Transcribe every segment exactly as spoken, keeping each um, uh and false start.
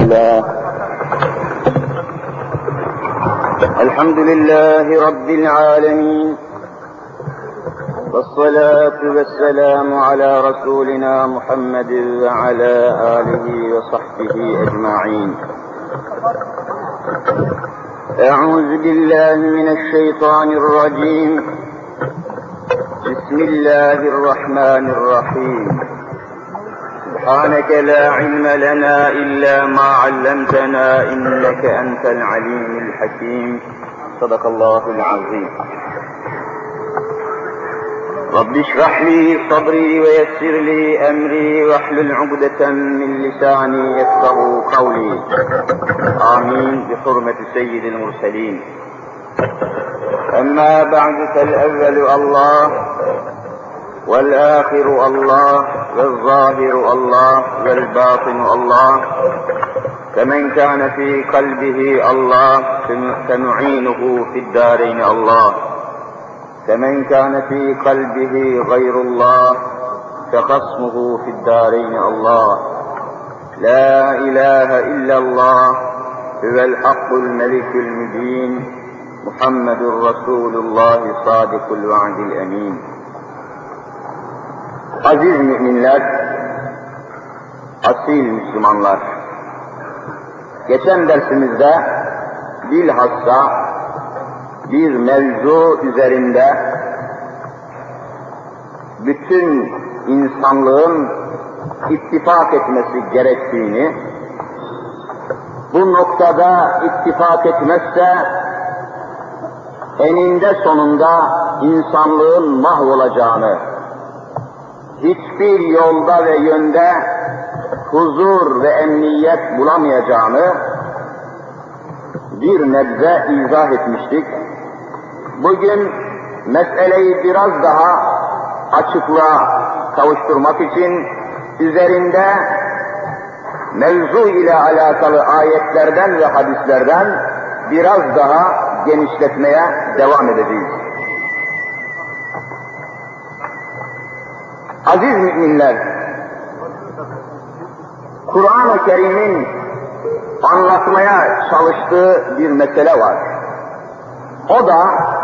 الله الحمد لله رب العالمين، والصلاة والسلام على رسولنا محمد وعلى آله وصحبه أجمعين. أعوذ بالله من الشيطان الرجيم. بسم الله الرحمن الرحيم. سبحانك لا علم لنا إلا ما علمتنا إنك أنت العليم الحكيم. صدق الله العظيم. رب اشرح لي صدري ويسر لي أمري واحلل عقدة من لساني يفقهوا قولي. آمين بحرمة سيد المرسلين. أما بعد فالأول الله، والآخر الله، والظاهر الله، والباطن الله، فمن كان في قلبه الله فنعينه في الدارين الله، فمن كان في قلبه غير الله فخصمه في الدارين الله. لا إله إلا الله هو الحق الملك المبين، محمد رسول الله صادق الوعد الأمين. Aziz müminler, asil Müslümanlar, geçen dersimizde bilhassa bir mevzu üzerinde bütün insanlığın ittifak etmesi gerektiğini, bu noktada ittifak etmezse eninde sonunda insanlığın mahvolacağını, hiçbir yolda ve yönde huzur ve emniyet bulamayacağını bir nebze izah etmiştik. Bugün meseleyi biraz daha açıklığa kavuşturmak için üzerinde mevzu ile alakalı ayetlerden ve hadislerden biraz daha genişletmeye devam edeceğiz. Aziz müminler, Kur'an-ı Kerim'in anlatmaya çalıştığı bir mesele var. O da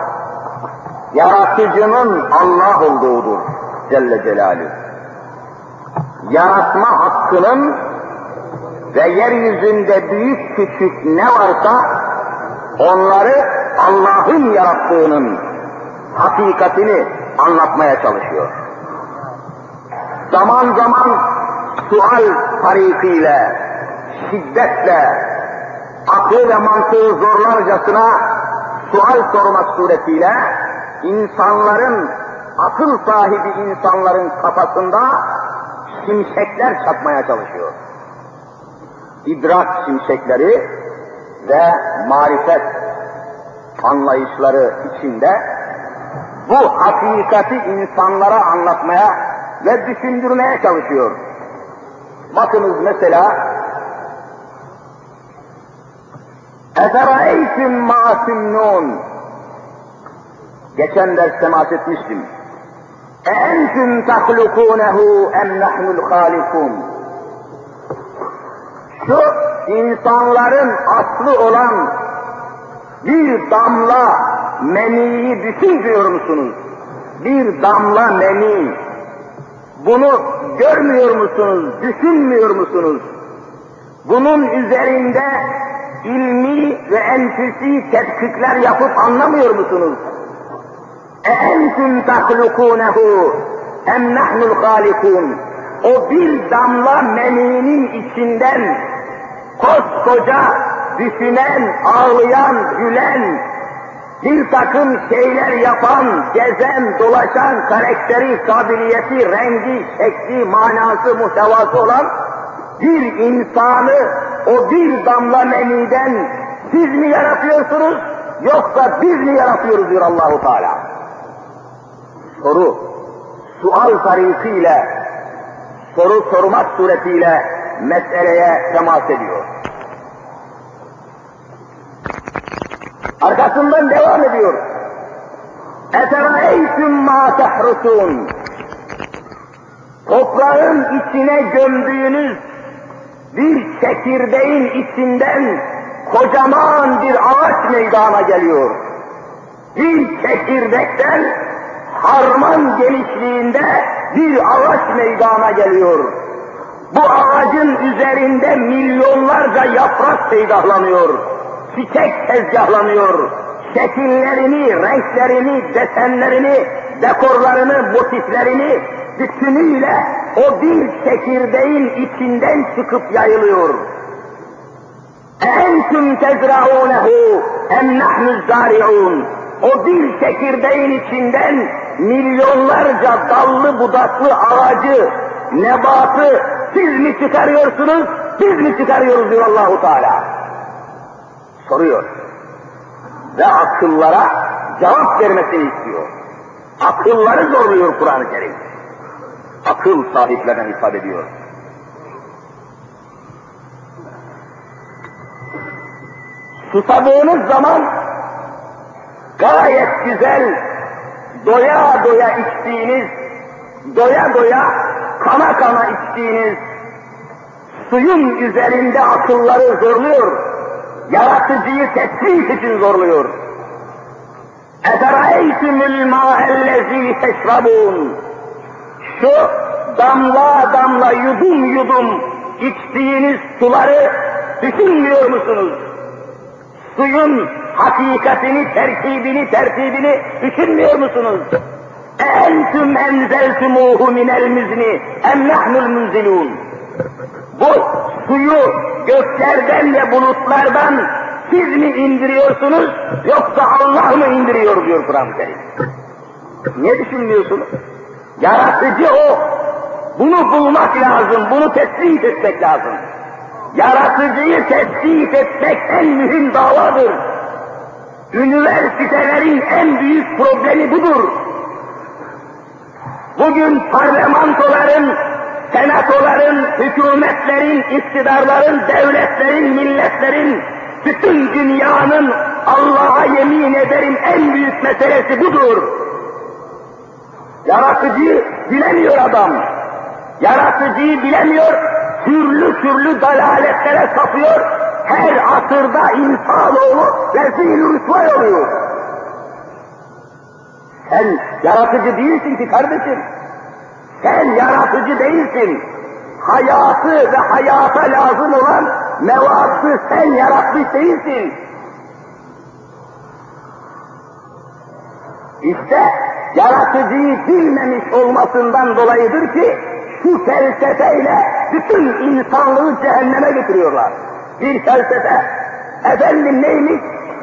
yaratıcının Allah olduğudur Celle Celaluhu. Yaratma hakkının ve yeryüzünde büyük küçük ne varsa onları Allah'ın yarattığının hakikatini anlatmaya çalışıyor. Zaman zaman sual tarifiyle, şiddetle, aklı ve mantığı zorlarcasına sual sormak suretiyle insanların, akıl sahibi insanların kafasında şimşekler çakmaya çalışıyor. İdrak şimşekleri ve marifet anlayışları içinde bu hakikati insanlara anlatmaya ve düşündürmeye çalışıyor. Bakınız mesela اَفَرَأَيْتُمْ مَا تُمْنُونَ, geçen ders temas etmiştim. اَاَنْتُمْ تَخْلُقُونَهُ اَمْ نَحْنُ الْخَالِقُونَ. Şu insanların aslı olan bir damla meniyi düşünmüyor musunuz? Bir damla meni. Bunu görmüyor musunuz? Düşünmüyor musunuz? Bunun üzerinde ilmi ve enfüsi tetkikler yapıp anlamıyor musunuz? اَاَنْتُمْ تَخْلُقُونَهُ اَمْ نَحْنُ الْخَالِقُونَ. O bir damla meninin içinden koskoca düşünen, ağlayan, gülen, bir takım şeyler yapan, gezen, dolaşan, karakteri, kabiliyeti, rengi, şekli, manası, muhtevası olan bir insanı o bir damla meniden siz mi yaratıyorsunuz, yoksa biz mi yaratıyoruz diyor Allah-u Teala. Soru, sual tarifiyle, soru sormak suretiyle meseleye temas ediyor. Arkasından devam ediyor. اَفَرَأَيْتُمْ مَا تَحْرُسُونَ. Toprağın içine gömdüğünüz bir çekirdeğin içinden kocaman bir ağaç meydana geliyor. Bir çekirdekten harman genişliğinde bir ağaç meydana geliyor. Bu ağacın üzerinde milyonlarca yaprak peydahlanıyor. Çiçek tezgahlanıyor. Şekillerini, renklerini, desenlerini, dekorlarını, motiflerini bütünüyle o bir çekirdeğin içinden çıkıp yayılıyor. اَاَنْتُمْ تَزْرَعُونَهُ اَمْ نَحْنُ الزَّارِعُونَ O bir çekirdeğin içinden milyonlarca dallı budaklı ağacı, nebatı siz mi çıkarıyorsunuz, biz mi çıkarıyoruz diyor Allah-u Teala. Soruyor. Ve akıllara cevap vermesini istiyor. Akılları zorluyor Kur'an-ı Kerim. Akıl sahiplerine hitap ediyor. Susadığınız zaman gayet güzel, doya doya içtiğiniz, doya doya, kana kana içtiğiniz suyun üzerinde akılları zorluyor, yaratıcıyı tespit için zorluyor. اَفَرَأَيْتُمُ الْمَاءَ الَّذ۪ي تَشْرَبُونَ Şu damla damla, yudum yudum içtiğiniz suları düşünmüyor musunuz? Suyun hakikatini, terkibini, tertibini düşünmüyor musunuz? اَاَنْتُمْ اَنْزَلْتُمُوهُ مِنَ الْمُزْنِ اَمْ نَحْنُ الْمُنْزِلُونَ Bu suyu göklerden ve bulutlardan siz mi indiriyorsunuz, yoksa Allah mı indiriyor diyor Kur'an-ı Kerim. Niye düşünmüyorsunuz? Yaratıcı o. Bunu bulmak lazım, bunu tespit etmek lazım. Yaratıcıyı tespit etmek en mühim davadır. Üniversitelerin en büyük problemi budur. Bugün parlamentoların, senatoların, hükümetlerin, iktidarların, devletlerin, milletlerin, bütün dünyanın Allah'a yemin ederim en büyük meselesi budur. Yaratıcıyı bilemiyor adam. Yaratıcıyı bilemiyor, türlü türlü dalaletlere sapıyor, her asırda insanoğlu rezil-i rüsvay oluyor. Sen yaratıcı değilsin ki kardeşim. Sen yaratıcı değilsin. Hayatı ve hayata lazım olan mevadı sen yaratmış değilsin. İşte yaratıcıyı bilmemiş olmasından dolayıdır ki şu felsefeyle bütün insanlığı cehenneme götürüyorlar. Bir felsefe, efendim neymiş?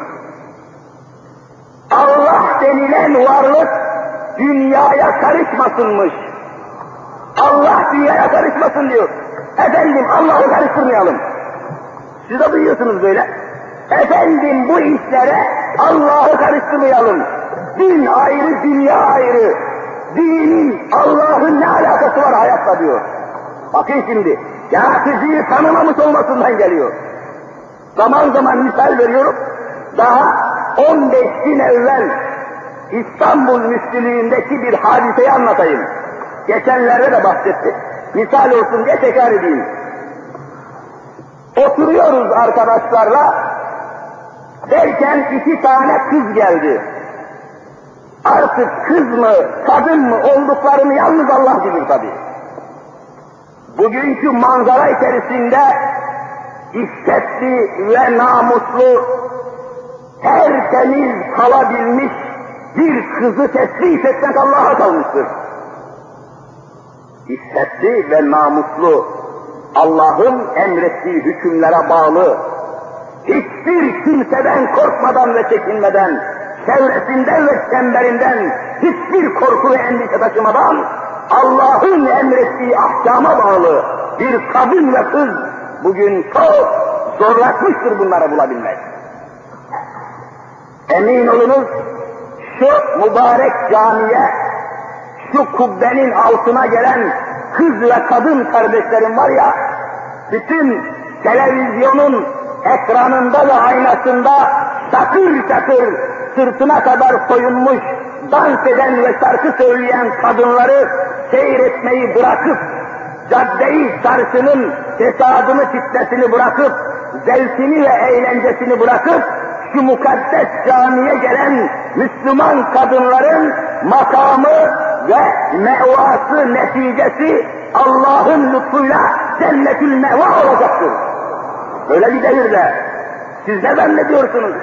Allah denilen varlık dünyaya karışmasınmış. Allah dünyaya karışmasın diyor. Efendim Allah'ı karıştırmayalım. Siz de duyuyorsunuz böyle. Efendim bu işlere Allah'ı karıştırmayalım. Din ayrı, dünya ayrı. Dinin, Allah'ın ne alakası var hayatta diyor. Bakın şimdi, yaratıcıyı tanımamış olmasından geliyor. Zaman zaman misal veriyorum. Daha on beş gün evvel İstanbul Müftülüğü'ndeki bir hadiseyi anlatayım. Geçenlerde de bahsettik. Misal olsun diye tekrar edeyim. Oturuyoruz arkadaşlarla, derken iki tane kız geldi. Artık kız mı, kadın mı olduklarını yalnız Allah bilir tabii. Bugünkü manzara içerisinde iffetli ve namuslu, tertemiz kalabilmiş bir kızı tespit etmek Allah'a kalmıştır. İffetli ve namuslu, Allah'ın emrettiği hükümlere bağlı, hiçbir kimseden korkmadan ve çekinmeden, çevresinden ve çemberinden hiçbir korku ve endişe taşımadan, Allah'ın emrettiği ahkama bağlı bir kadın ve kız bugün çok zorlaşmıştır bunları bulabilmek. Emin olunuz, şu mübarek camiye, şu kubbenin altına gelen kız ve kadın kardeşlerim var ya, bütün televizyonun ekranında ve aynasında çatır çatır sırtına kadar soyunmuş, dans eden ve şarkı söyleyen kadınları seyretmeyi bırakıp cadde-i çarşının fesadını, fitnesini bırakıp, zevkini ve eğlencesini bırakıp, şu mukaddes camiye gelen Müslüman kadınların makamı ve mevası, neticesi Allah'ın lütfuyla cennetül meva olacaktır. Böyle bir devirde siz ne zannediyorsunuz?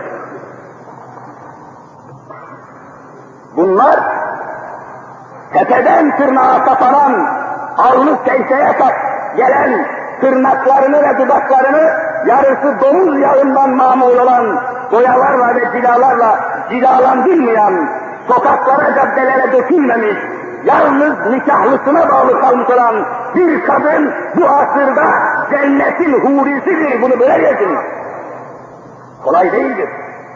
Bunlar tepeden tırnağa kapanan, alnı secdeye gelen tırnaklarını ve dudaklarını yarısı domuz yağından mamul olan boyalarla ve cilalarla cilalandırmayan, sokaklara, caddelere dökülmemiş, yalnız nikahlısına bağlı kalmış olan bir kadın bu asırda cennetin hurisidir. Bunu böyle yazınız. Kolay değildir.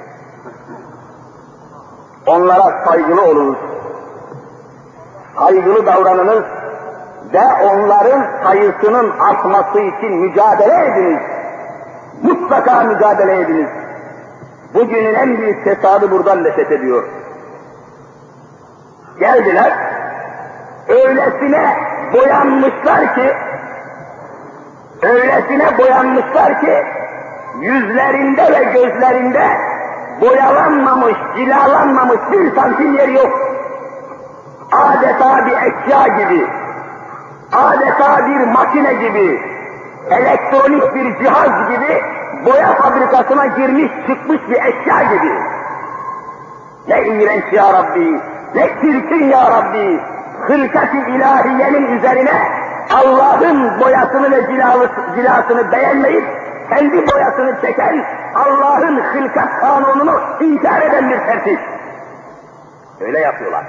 Onlara saygılı olunuz. Saygılı davranınız ve onların sayısının artması için mücadele ediniz. Mutlaka mücadele ediniz. Bugünün en büyük fesadı buradan nefret ediyor. Geldiler, öylesine boyanmışlar ki, öylesine boyanmışlar ki, yüzlerinde ve gözlerinde boyalanmamış, cilalanmamış bir santim yer yok. Adeta bir eşya gibi, adeta bir makine gibi, elektronik bir cihaz gibi, boya fabrikasına girmiş çıkmış bir eşya gibi. Ne iğrenç ya Rabbi, ne çirkin ya Rabbi, hılkat-ı ilahiyenin üzerine Allah'ın boyasını ve cilasını beğenmeyip, kendi boyasını çeken Allah'ın hılkat kanununu inkar eden bir tertip. Öyle yapıyorlar.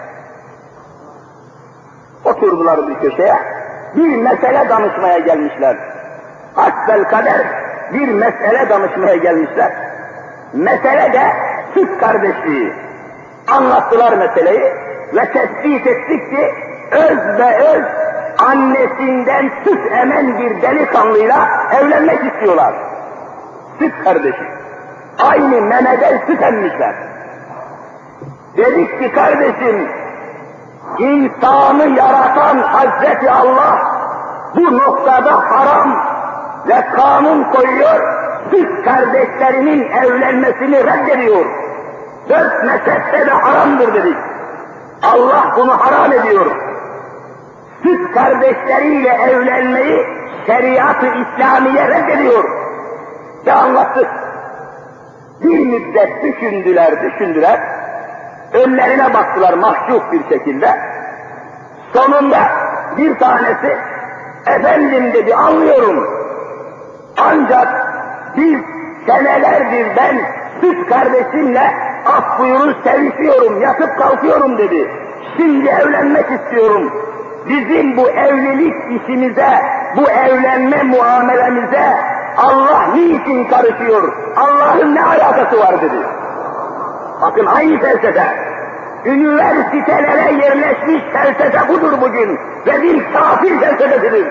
Oturdular bir köşeye, bir mesele danışmaya gelmişler. Hasbelkader bir mesele danışmaya gelmişler. Mesele de süt kardeşliği. Anlattılar meseleyi ve tespit ettik ki öz ve öz annesinden süt emen bir delikanlıyla evlenmek istiyorlar. Süt kardeşi. Aynı memeden süt emmişler. Dedik ki kardeşim, insanı yaratan Hazreti Allah bu noktada haram ve kanun koyuyor, süt kardeşlerinin evlenmesini reddediyor. Dört mezhepte de haramdır dedik. Allah bunu haram ediyor. Süt kardeşleriyle evlenmeyi şeriat-ı İslamiye reddediyor. Ve anlattık. Bir müddet düşündüler, düşündüler. Önlerine baktılar mahcup bir şekilde. Sonunda bir tanesi, efendim dedi, anlıyorum. Ancak biz senelerdir ben süt kardeşimle af buyurun sevişiyorum, yatıp kalkıyorum dedi. Şimdi evlenmek istiyorum. Bizim bu evlilik işimize, bu evlenme muamelemize Allah niçin karışıyor? Allah'ın ne alakası var dedi. Bakın aynı felsefe. Üniversitelere yerleşmiş felsefe budur bugün ve bir kafir felsefesidir.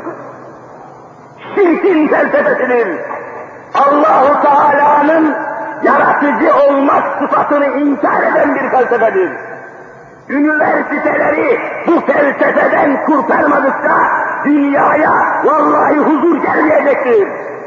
Şirkin felsefesidir. Allah-u Teala'nın yaratıcı olmak sıfatını inkar eden bir felsefedir. Üniversiteleri bu felsefeden kurtarmadıkça dünyaya vallahi huzur gelmeyecektir.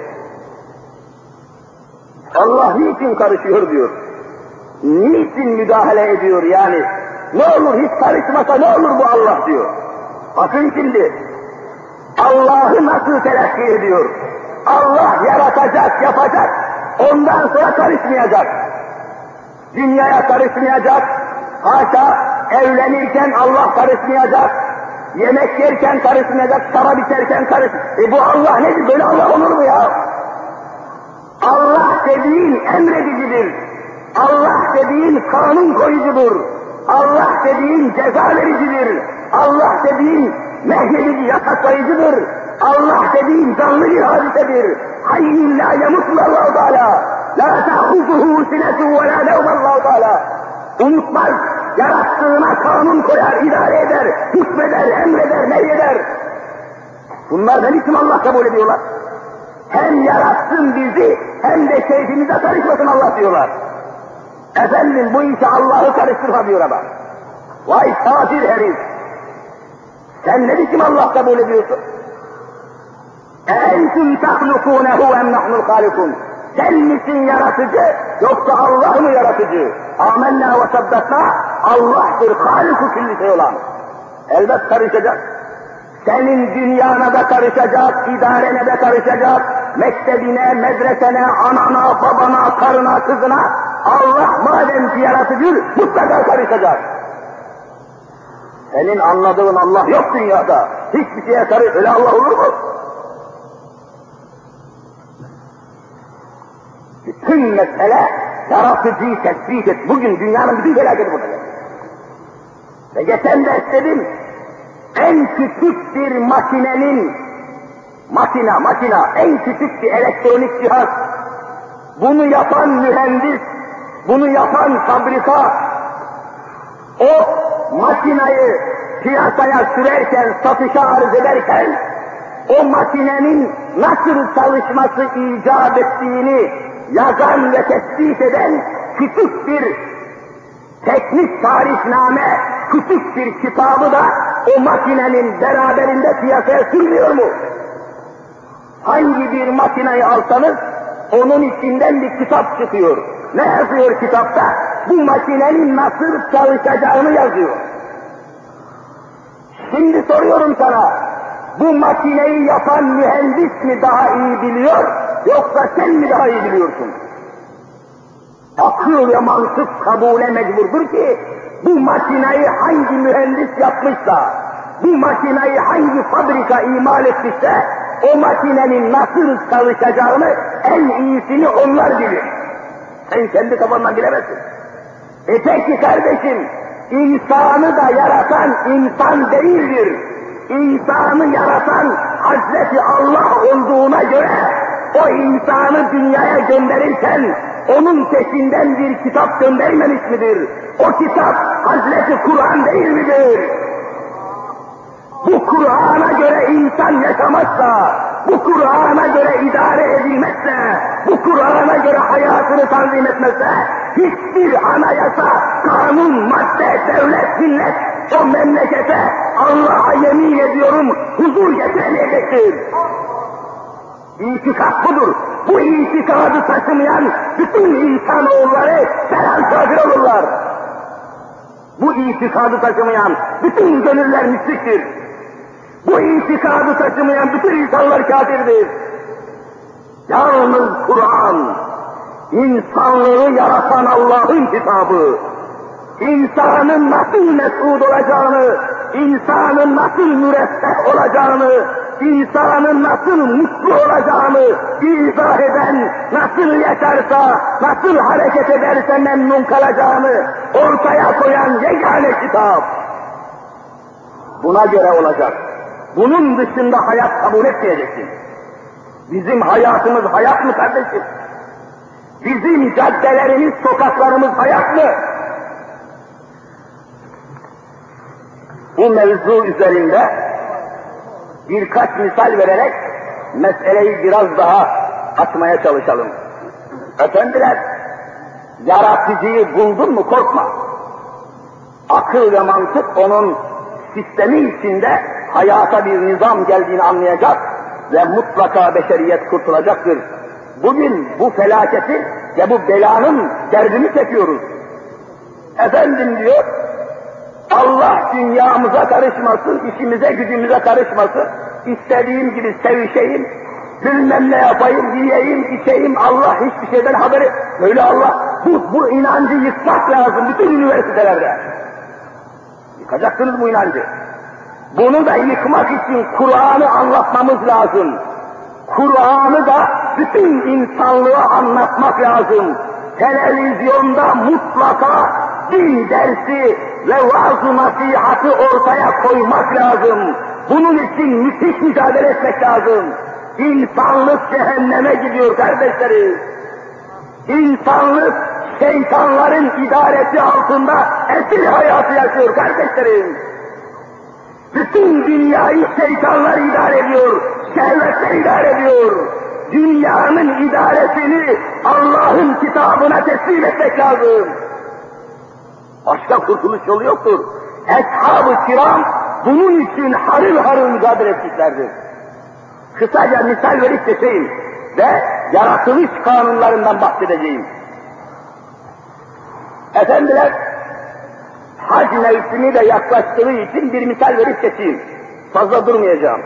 Allah niçin karışıyor diyor. Niçin müdahale ediyor yani? Ne olur hiç karışmasa ne olur bu Allah diyor. Bakın şimdi Allah'ı nasıl telakki ediyor? Allah yaratacak, yapacak, ondan sonra karışmayacak. Dünyaya karışmayacak, haşa evlenirken Allah karışmayacak, yemek yerken karışmayacak, şarap içerken karışmayacak. E bu Allah nedir? Böyle Allah olur mu ya? Allah dediğin emredicidir. Allah dediğin kanun koyucudur. Allah dediğin ceza vericidir. Allah dediğin nehyedici, yasaklayıcıdır. Allah dediğin canlı bir hadisedir. Hayyün la yemutlu Allah-u Teala. La ta'huzuhu sinetu ve la nevm Allah-u Teala. Unutmaz, yarattığına kanun koyar, idare eder, hükmeder, emreder, nehyeder. Bunlar ne biçim Allah kabul ediyorlar? Hem yaratsın bizi, hem de keyfimize karışmasın Allah diyorlar. Efendim bu işe Allah'ı karıştırma diyor adam. Vay kafir herif! Sen ne biçim Allah kabul ediyorsun? اَاَنْتُمْ تَخْلُقُونَهُ اَمْ نَحْنُ الْخَالِقُونَ. Sen misin yaratıcı, yoksa Allah mı yaratıcı? Âmennâ ve saddaknâ, Allah'tır hâlik-u külli şey olan. Elbet karışacak. Senin dünyana da karışacak, idarene de karışacak, mektebine, medresene, anana, babana, karına, kızına, Allah madem ki yaratıcı, mutlaka karışacak. Senin anladığın Allah yok dünyada. Hiçbir şeye karış, öyle Allah olur mu? Bütün mesele yaratıcıyı tespit et. Bugün dünyanın bütün felaketi burada. Ve geçen de dedim, en küçük bir makinenin, makina, makina, en küçük bir elektronik cihaz, bunu yapan mühendis, bunu yapan fabrika, o makinayı piyasaya sürerken, satışa arz ederken, o makinenin nasıl çalışması icap ettiğini yazan ve tespit eden küçük bir teknik tarifname, küçük bir kitabı da o makinenin beraberinde piyasaya sürmüyor mu? Hangi bir makineyi alsanız, onun içinden bir kitap çıkıyor. Ne yazıyor kitapta? Bu makinenin nasıl çalışacağını yazıyor. Şimdi soruyorum sana, bu makineyi yapan mühendis mi daha iyi biliyor, yoksa sen mi daha iyi biliyorsun? Akıl ve mantık kabule mecburdur ki, bu makineyi hangi mühendis yapmışsa, bu makineyi hangi fabrika imal etmişse, o makinenin nasıl çalışacağını en iyisini onlar bilir. Sen kendi kafandan bilemezsin. E peki kardeşim, insanı da yaratan insan değildir. İnsanı yaratan Hazreti Allah olduğuna göre, o insanı dünyaya gönderirken, onun peşinden bir kitap göndermemiş midir? O kitap Hazreti Kur'an değil midir? Bu Kur'an'a göre insan yaşamazsa, bu Kur'an'a göre idare edilmezse, bu Kur'an'a göre hayatını tanzim etmezse, hiçbir anayasa, kanun, madde, devlet, millet o memlekete Allah'a yemin ediyorum huzur getirmeyecektir. İtikat budur. Bu itikadı taşımayan bütün insanoğulları felal kafir olurlar. Bu itikadı taşımayan bütün gönüller müşriktir. Bu itikadı taşımayan bütün insanlar kafirdir. Yalnız Kur'an, insanlığı yaratan Allah'ın kitabı, insanın nasıl mes'ud olacağını, insanın nasıl müreffeh olacağını, insanın nasıl mutlu olacağını izah eden, nasıl yaşarsa, nasıl hareket ederse memnun kalacağını ortaya koyan yegane kitap. Buna göre olacak. Bunun dışında hayat kabul etmeyeceksin. Bizim hayatımız hayat mı kardeşim? Bizim caddelerimiz, sokaklarımız hayat mı? Bu mevzu üzerinde birkaç misal vererek meseleyi biraz daha açmaya çalışalım. Efendiler, yaratıcıyı buldun mu korkma. Akıl ve mantık onun sistemi içinde hayata bir nizam geldiğini anlayacak ve mutlaka beşeriyet kurtulacaktır. Bugün bu felaketi ve bu belanın derdini çekiyoruz. Efendim diyor, Allah dünyamıza karışmasın, işimize gücümüze karışmasın, istediğim gibi sevişeyim, bilmem ne yapayım, yiyeyim, içeyim, Allah hiçbir şeyden haberi, böyle Allah, bu, bu inancı yıkmak lazım bütün üniversitelerde. Yıkacaksınız bu inancı. Bunu da yıkmak için Kur'an'ı anlatmamız lazım. Kur'an'ı da bütün insanlığa anlatmak lazım. Televizyonda mutlaka din dersi ve vaaz-ı nasihatı ortaya koymak lazım. Bunun için müthiş mücadele etmek lazım. İnsanlık cehenneme gidiyor kardeşlerim. İnsanlık şeytanların idaresi altında esir hayatı yaşıyor kardeşlerim. Bütün dünyayı şeytanlar idare ediyor, şehvetler idare ediyor. Dünyanın idaresini Allah'ın kitabına teslim etmek lazım. Başka kurtuluş yolu yoktur. Eshab-ı kiram bunun için harıl harıl mücadele etmişlerdir. kısaca misal verip geçeyim ve yaratılış kanunlarından bahsedeceğim. Efendiler, hac mevsimi de yaklaştığı için bir misal verip geçeyim. Fazla durmayacağım.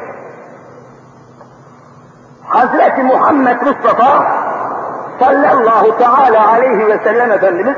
Hazreti Muhammed Mustafa sallallahu teala aleyhi ve sellem Efendimiz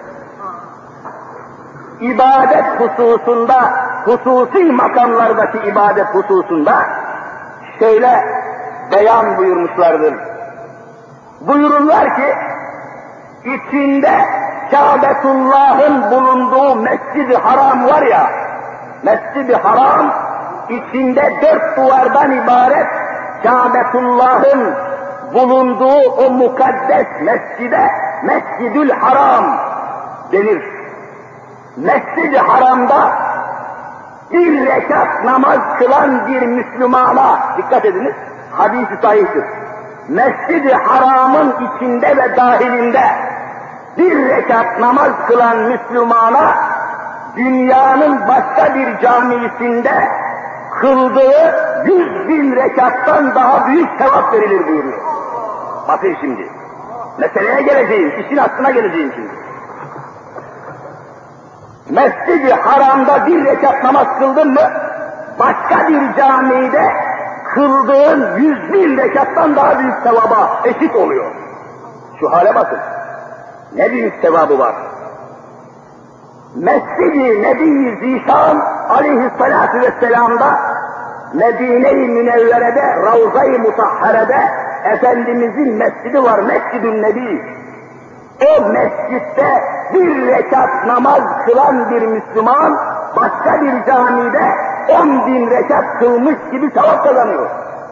ibadet hususunda, hususi makamlardaki ibadet hususunda şöyle beyan buyurmuşlardır. Buyururlar ki, içinde Kâbetullah'ın bulunduğu Mescid-i Haram var ya, Mescid-i Haram içinde dört duvardan ibaret Kâbetullah'ın bulunduğu o mukaddes mescide Mescid-ül Haram denir. Mescid-i Haram'da bir rekat namaz kılan bir Müslümana, dikkat ediniz, hadis-i sahihtir. Mescid-i Haram'ın içinde ve dahilinde bir rekat namaz kılan Müslümana dünyanın başka bir camisinde kıldığı yüz bin rekattan daha büyük sevap verilir buyuruyor. Bakın şimdi, meseleye geleceğim, işin aslına geleceğim şimdi. Mescid-i Haram'da bir rekat namaz kıldın mı, başka bir camide kıldığın yüz bin rekattan daha büyük sevaba eşit oluyor. Şu hale bakın, ne büyük sevabı var. Mescid-i Nebi-i Zişan aleyhissalâtu vesselâm'da Medine-i Münevvere'de, Ravza-i Mutahhare'de Efendimizin mescidi var, Mescid-ü Nebi. O mescitte bir rekat namaz kılan bir Müslüman, başka bir camide on bin rekat kılmış gibi sevap kazanıyor.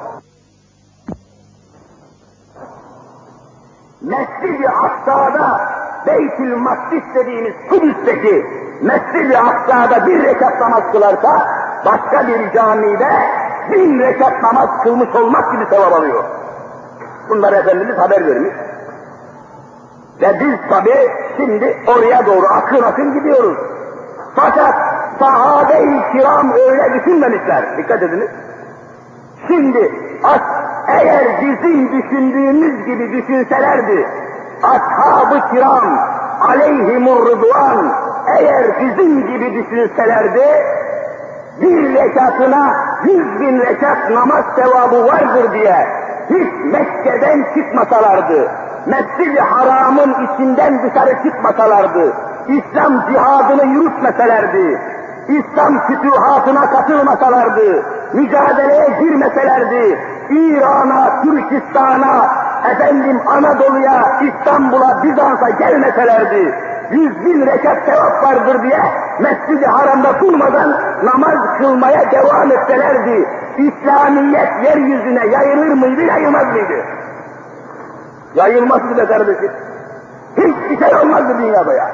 Mescid-i Aksa'da, Beytül Makdis dediğimiz Kudüs'teki Mescid-i Aksa'da bir rekat namaz kılarsa, başka bir camide bin rekat namaz kılmış olmak gibi sevap alıyor. Bunlar Efendimiz haber vermiş. Ve biz tabi şimdi oraya doğru akın akın gidiyoruz. Fakat sahabe-i kiram öyle düşünmemişler. Dikkat ediniz. Şimdi as eğer bizim düşündüğümüz gibi düşünselerdi, ashab-ı kiram aleyhimur rıdvan eğer bizim gibi düşünselerdi, bir rekatına yüz bin rekat namaz sevabı vardır diye hiç Mekke'den çıkmasalardı, Mescid-i Haram'ın içinden dışarı çıkmasalardı, İslam cihadını yürütmeselerdi, İslam fütühatına katılmasalardı, mücadeleye girmeselerdi, İran'a, Türkistan'a, efendim Anadolu'ya, İstanbul'a, Bizans'a gelmeselerdi, yüz bin rekat sevap vardır diye Mescid-i Haram'da durmadan namaz kılmaya devam etselerdi, İslamiyet yeryüzüne yayılır mıydı, yayılmaz mıydı? Yayılmazdı be kardeşim. Hiçbir şey olmazdı dünyada ya.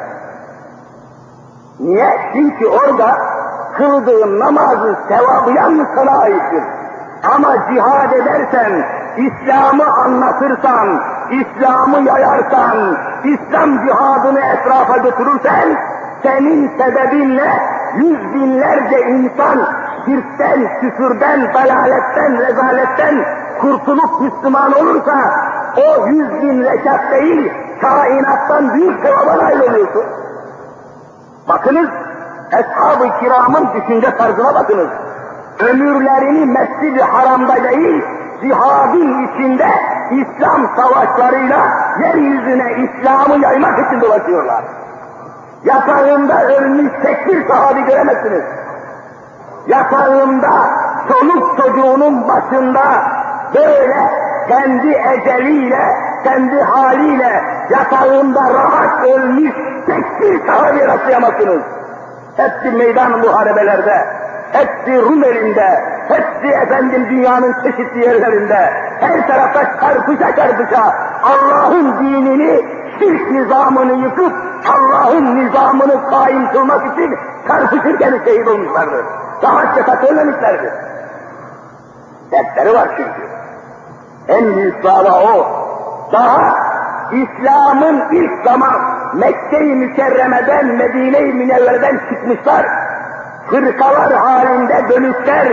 Niye? Çünkü orada kıldığın namazın sevabı yalnız sana aittir. Ama cihad edersen, İslam'ı anlatırsan, İslam'ı yayarsan, İslam cihadını etrafa götürürsen, senin sebebinle yüz binlerce insan şirkten, küfürden, dalaletten, rezaletten kurtulup Müslüman olursa, o yüz bin rekat değil, kainattan büyük sevaba nail oluyorsun. Bakınız, Eshab-ı Kiram'ın düşünce tarzına bakınız. Ömürlerini Mescid-i Haram'da değil, cihadın içinde İslam savaşlarıyla yeryüzüne İslam'ı yaymak için dolaşıyorlar. Yatağında ölmüş tek bir sahabi göremezsiniz. Yatağında çoluk çocuğunun başında böyle kendi eceliyle, kendi haliyle yatağında rahat ölmüş tek bir sahabi rastlayamazsınız. Hepsi meydan muharebelerde, hepsi Rum elinde, hepsi efendim dünyanın çeşitli yerlerinde, her tarafta çarpışa çarpışa Allah'ın dinini, şirk nizamını yıkıp Allah'ın nizamını kaim kılmak için çarpışırken şehit olmuşlardır. Daha cepat ölmemişlerdir. Dersleri var çünkü. En büyük dava o. Daha İslam'ın ilk zaman Mekke-i Mükerreme'den, Medine-i Münevvere'den çıkmışlar. Fırkalar halinde dönüşler,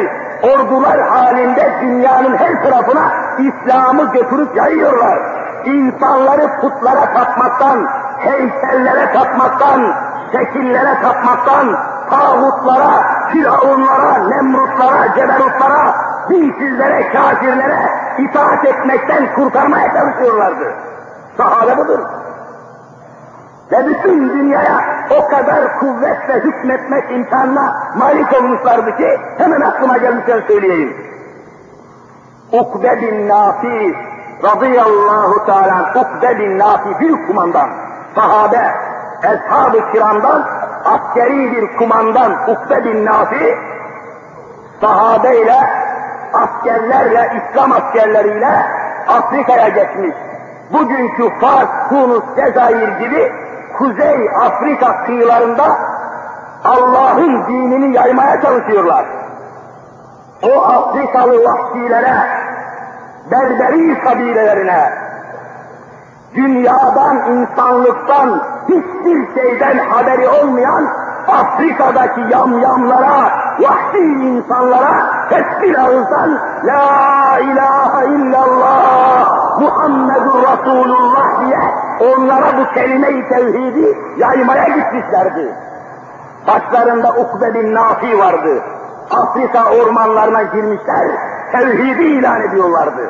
ordular halinde dünyanın her tarafına İslam'ı götürüp yayıyorlar. İnsanları putlara tapmaktan, heykellere tapmaktan, şekillere tapmaktan, tağutlara, firavunlara, nemrutlara, ceberutlara, dinsizlere, kafirlere itaat etmekten kurtarmaya çalışıyorlardı. Sahabe budur. Ve bütün dünyaya o kadar kuvvetle hükmetmek imkanına malik olmuşlardı ki hemen aklıma gelmişken söyleyeyim. Ukbe bin Nafi radıyallahu teala, Ukbe bin Nafi büyük kumandan, sahabe, eshab-ı kiramdan askeri bir kumandan Ukbe bin Nafi, sahabeyle, askerlerle, İslam askerleriyle Afrika'ya geçmiş. Bugünkü Fas, Tunus, Cezayir gibi Kuzey Afrika kıyılarında Allah'ın dinini yaymaya çalışıyorlar. O Afrikalı vahşilere, Berberi kabilelerine, dünyadan, insanlıktan, hiçbir şeyden haberi olmayan Afrika'daki yamyamlara, vahşi insanlara tek bir ağızdan La ilahe illallah Muhammedur Resulullah diye onlara bu kelime-i tevhidi yaymaya gitmişlerdi. Başlarında Ukbe bin Nafi vardı. Afrika ormanlarına girmişler, tevhidi ilan ediyorlardı.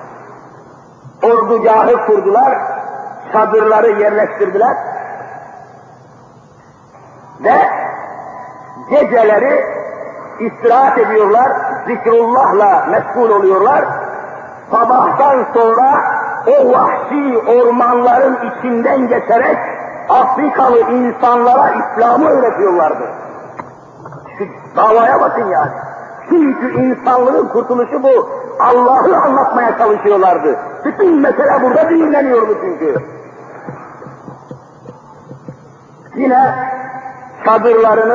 Ordugahı kurdular, çadırları yerleştirdiler ve geceleri istirahat ediyorlar, zikrullahla meşgul oluyorlar. Sabahtan sonra o vahşi ormanların içinden geçerek Afrikalı insanlara İslam'ı öğretiyorlardı. Şu davaya bakın yani. Çünkü insanlığın kurtuluşu bu. Allah'ı anlatmaya çalışıyorlardı. Bütün mesele burada dinleniyordu çünkü. Yine çadırlarını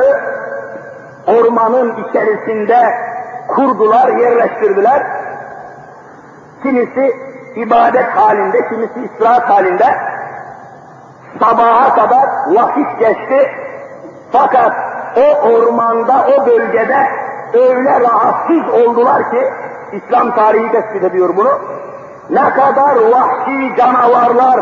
ormanın içerisinde kurdular, yerleştirdiler. Kimisi ibadet halinde, kimisi istirahat halinde. Sabaha kadar vakit geçti. Fakat o ormanda, o bölgede öyle rahatsız oldular ki, İslam tarihi tespit ediyor bunu. Ne kadar vahşi canavarlar,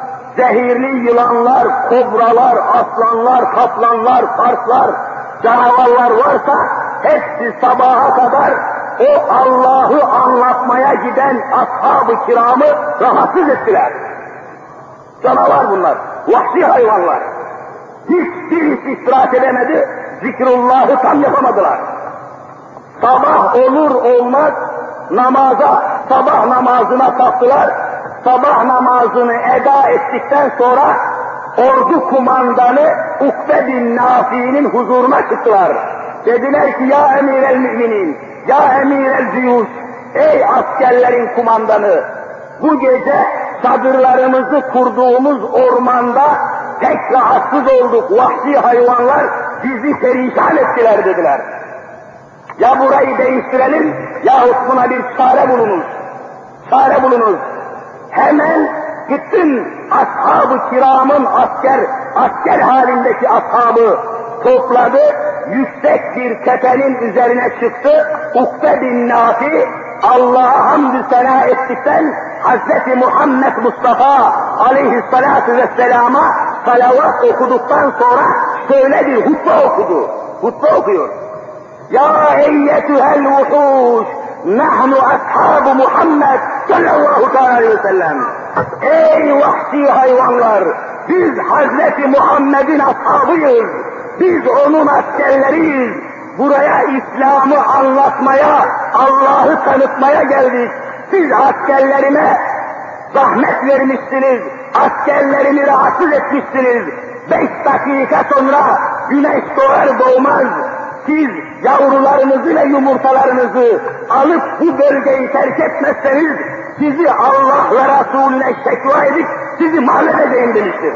zehirli yılanlar, kobralar, aslanlar, kaplanlar, karslar, canavarlar varsa hepsi sabaha kadar o Allah'ı anlatmaya giden ashab-ı kiramı rahatsız ettiler. Canavar bunlar, vahşi hayvanlar. Hiçbirisi istirahat edemedi, zikrullahı tam yapamadılar. Sabah olur olmaz namaza, sabah namazına kalktılar. Sabah namazını eda ettikten sonra ordu kumandanı Ukbe bin Nafi'nin huzuruna çıktılar. Dediler ki ya emir el müminin, ya emir el ciyuş, ey askerlerin kumandanı, bu gece çadırlarımızı kurduğumuz ormanda pek rahatsız olduk, vahşi hayvanlar bizi perişan ettiler dediler. Ya burayı değiştirelim, yahut buna bir çare bulunuz. Çare bulunuz. Hemen bütün ashab-ı kiramın asker, asker halindeki ashabı topladı, yüksek bir tepenin üzerine çıktı. Ukbe bin Nafi, Allah'a hamdü sena ettikten, Hazreti Muhammed Mustafa aleyhissalatu vesselama salavat okuduktan sonra şöyle bir hutbe okudu. Hutbe okuyor. Ya eyyetühel vuhuş, nahnu ashab-ı Muhammed sallallahu aleyhi ve sellem. Ey vahşi hayvanlar, biz Hazreti Muhammed'in ashabıyız, biz onun askerleriyiz. Buraya İslam'ı anlatmaya, Allah'ı tanıtmaya geldik. Siz askerlerime zahmet vermişsiniz, askerlerimi rahatsız etmişsiniz. Beş dakika sonra güneş doğar doğmaz, siz yavrularınızı ve yumurtalarınızı alıp bu bölgeyi terk etmezseniz, sizi Allah ve Resulüne şekva edip sizi mahvedeceğim demiştir.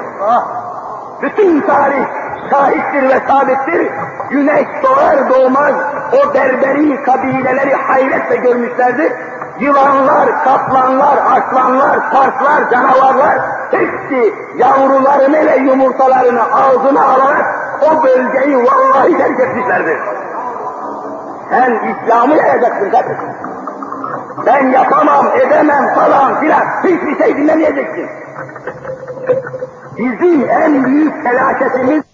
Bütün tarih şahittir ve sabittir. Güneş doğar doğmaz o berberi kabileleri hayretle görmüşlerdir. Yılanlar, kaplanlar, aslanlar, tarslar, canavarlar hepsi yavrularını ve yumurtalarını ağzına alarak o bölgeyi vallahi terk etmişlerdir. Sen İslam'ı yayacaksın kardeşim. Ben yapamam, edemem falan filan, hiçbir şey dinlemeyeceksin. Bizim en büyük felaketimiz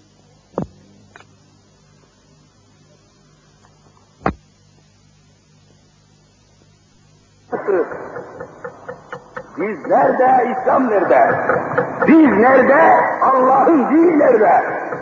biz nerede, İslam nerede? Biz nerede, Allah'ın dini nerede?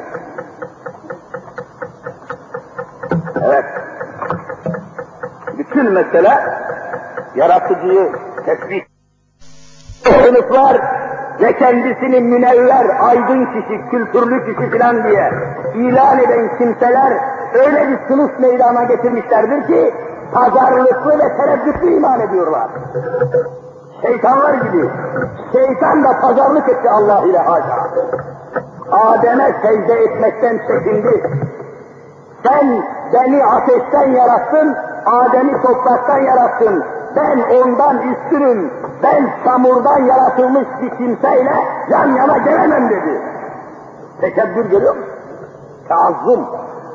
Evet. Bütün mesele yaratıcıyı tespit. Sınıflar ve kendisini münevver, aydın kişi, kültürlü kişi filan diye ilan eden kimseler öyle bir sınıf meydana getirmişlerdir ki pazarlıklı ve tereddütlü iman ediyorlar. Şeytanlar gibi. Şeytan da pazarlık etti Allah ile haşa. Adem'e secde etmekten çekindi. Sen beni ateşten yarattın, Adem'i topraktan yarattın. Ben ondan üstünüm, ben çamurdan yaratılmış bir kimseyle yan yana gelemem dedi. Tekebbür görüyor musun? Taazzum.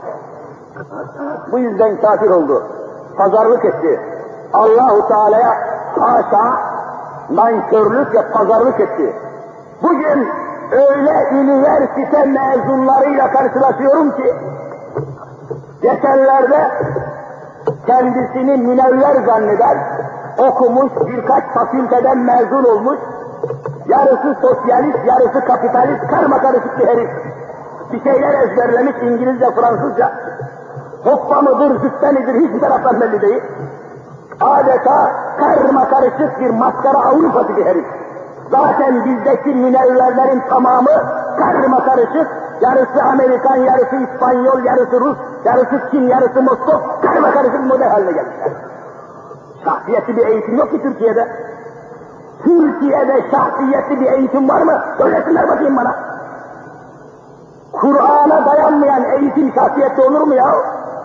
Bu yüzden kafir oldu. Pazarlık etti. Allah-u Teala'ya haşa nankörlük ve pazarlık etti. Bugün öyle üniversite mezunlarıyla karşılaşıyorum ki geçenlerde kendisini münevver zanneder, okumuş, birkaç fakülteden mezun olmuş, yarısı sosyalist, yarısı kapitalist, karma karışık bir herif. Bir şeyler ezberlemiş, İngilizce, Fransızca. Hoppa mıdır, züppe midir, hiçbir taraftan belli değil. Adeta karma karışık bir maskara Avrupa'sı bir herif. Zaten bizdeki münevverlerin tamamı karma karışık, yarısı Amerikan, yarısı İspanyol, yarısı Rus, yarısı Çin, yarısı Moskov, karma karışık model haline gelmişler. Şahsiyetli bir eğitim yok ki Türkiye'de. Türkiye'de şahsiyetli bir eğitim var mı? Söylesinler bakayım bana. Kur'an'a dayanmayan eğitim şahsiyetli olur mu ya?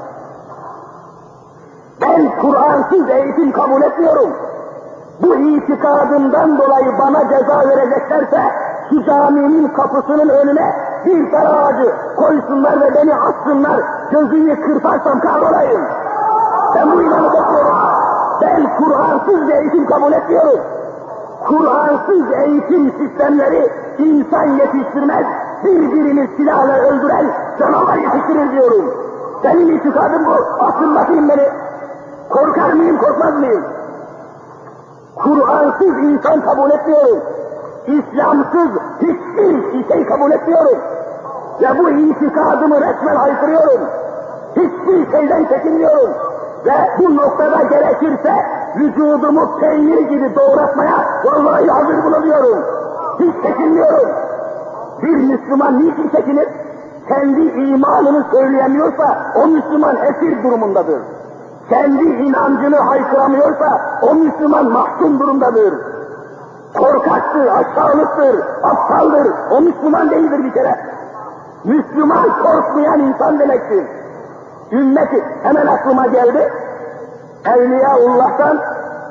Ben Kur'ansız eğitim kabul etmiyorum. Bu itikadımdan dolayı bana ceza vereceklerse şu caminin kapısının önüne bir tane ağacı koysunlar ve beni assınlar, gözünü kırparsam kahrolayım. Ben bu imanı bekliyorum. Ben Kur'ansız eğitim kabul etmiyorum. Kur'ansız eğitim sistemleri insan yetiştirmez, birbirini silahla öldüren canavar yetiştirir diyorum. Benim itikadım bu. Asın bakayım beni. Korkar mıyım, korkmaz mıyım? Kur'ansız insan kabul etmiyorum. İslamsız hiçbir şey kabul etmiyorum. Ve bu itikadımı resmen haykırıyorum. Hiçbir şeyden çekinmiyorum. Ve bu noktada gerekirse vücudumu peynir gibi doğratmaya vallahi hazır bulunuyorum. Hiç çekinmiyorum. Bir Müslüman niçin çekinir? Kendi imanını söyleyemiyorsa o Müslüman esir durumundadır. Kendi inancını haykıramıyorsa o Müslüman mahkum durumdadır. Korkaktır, aşağılıktır, aptaldır. O Müslüman değildir bir kere. Müslüman korkmayan insan demektir. Ümmeti hemen aklıma geldi. Evliyaullah'tan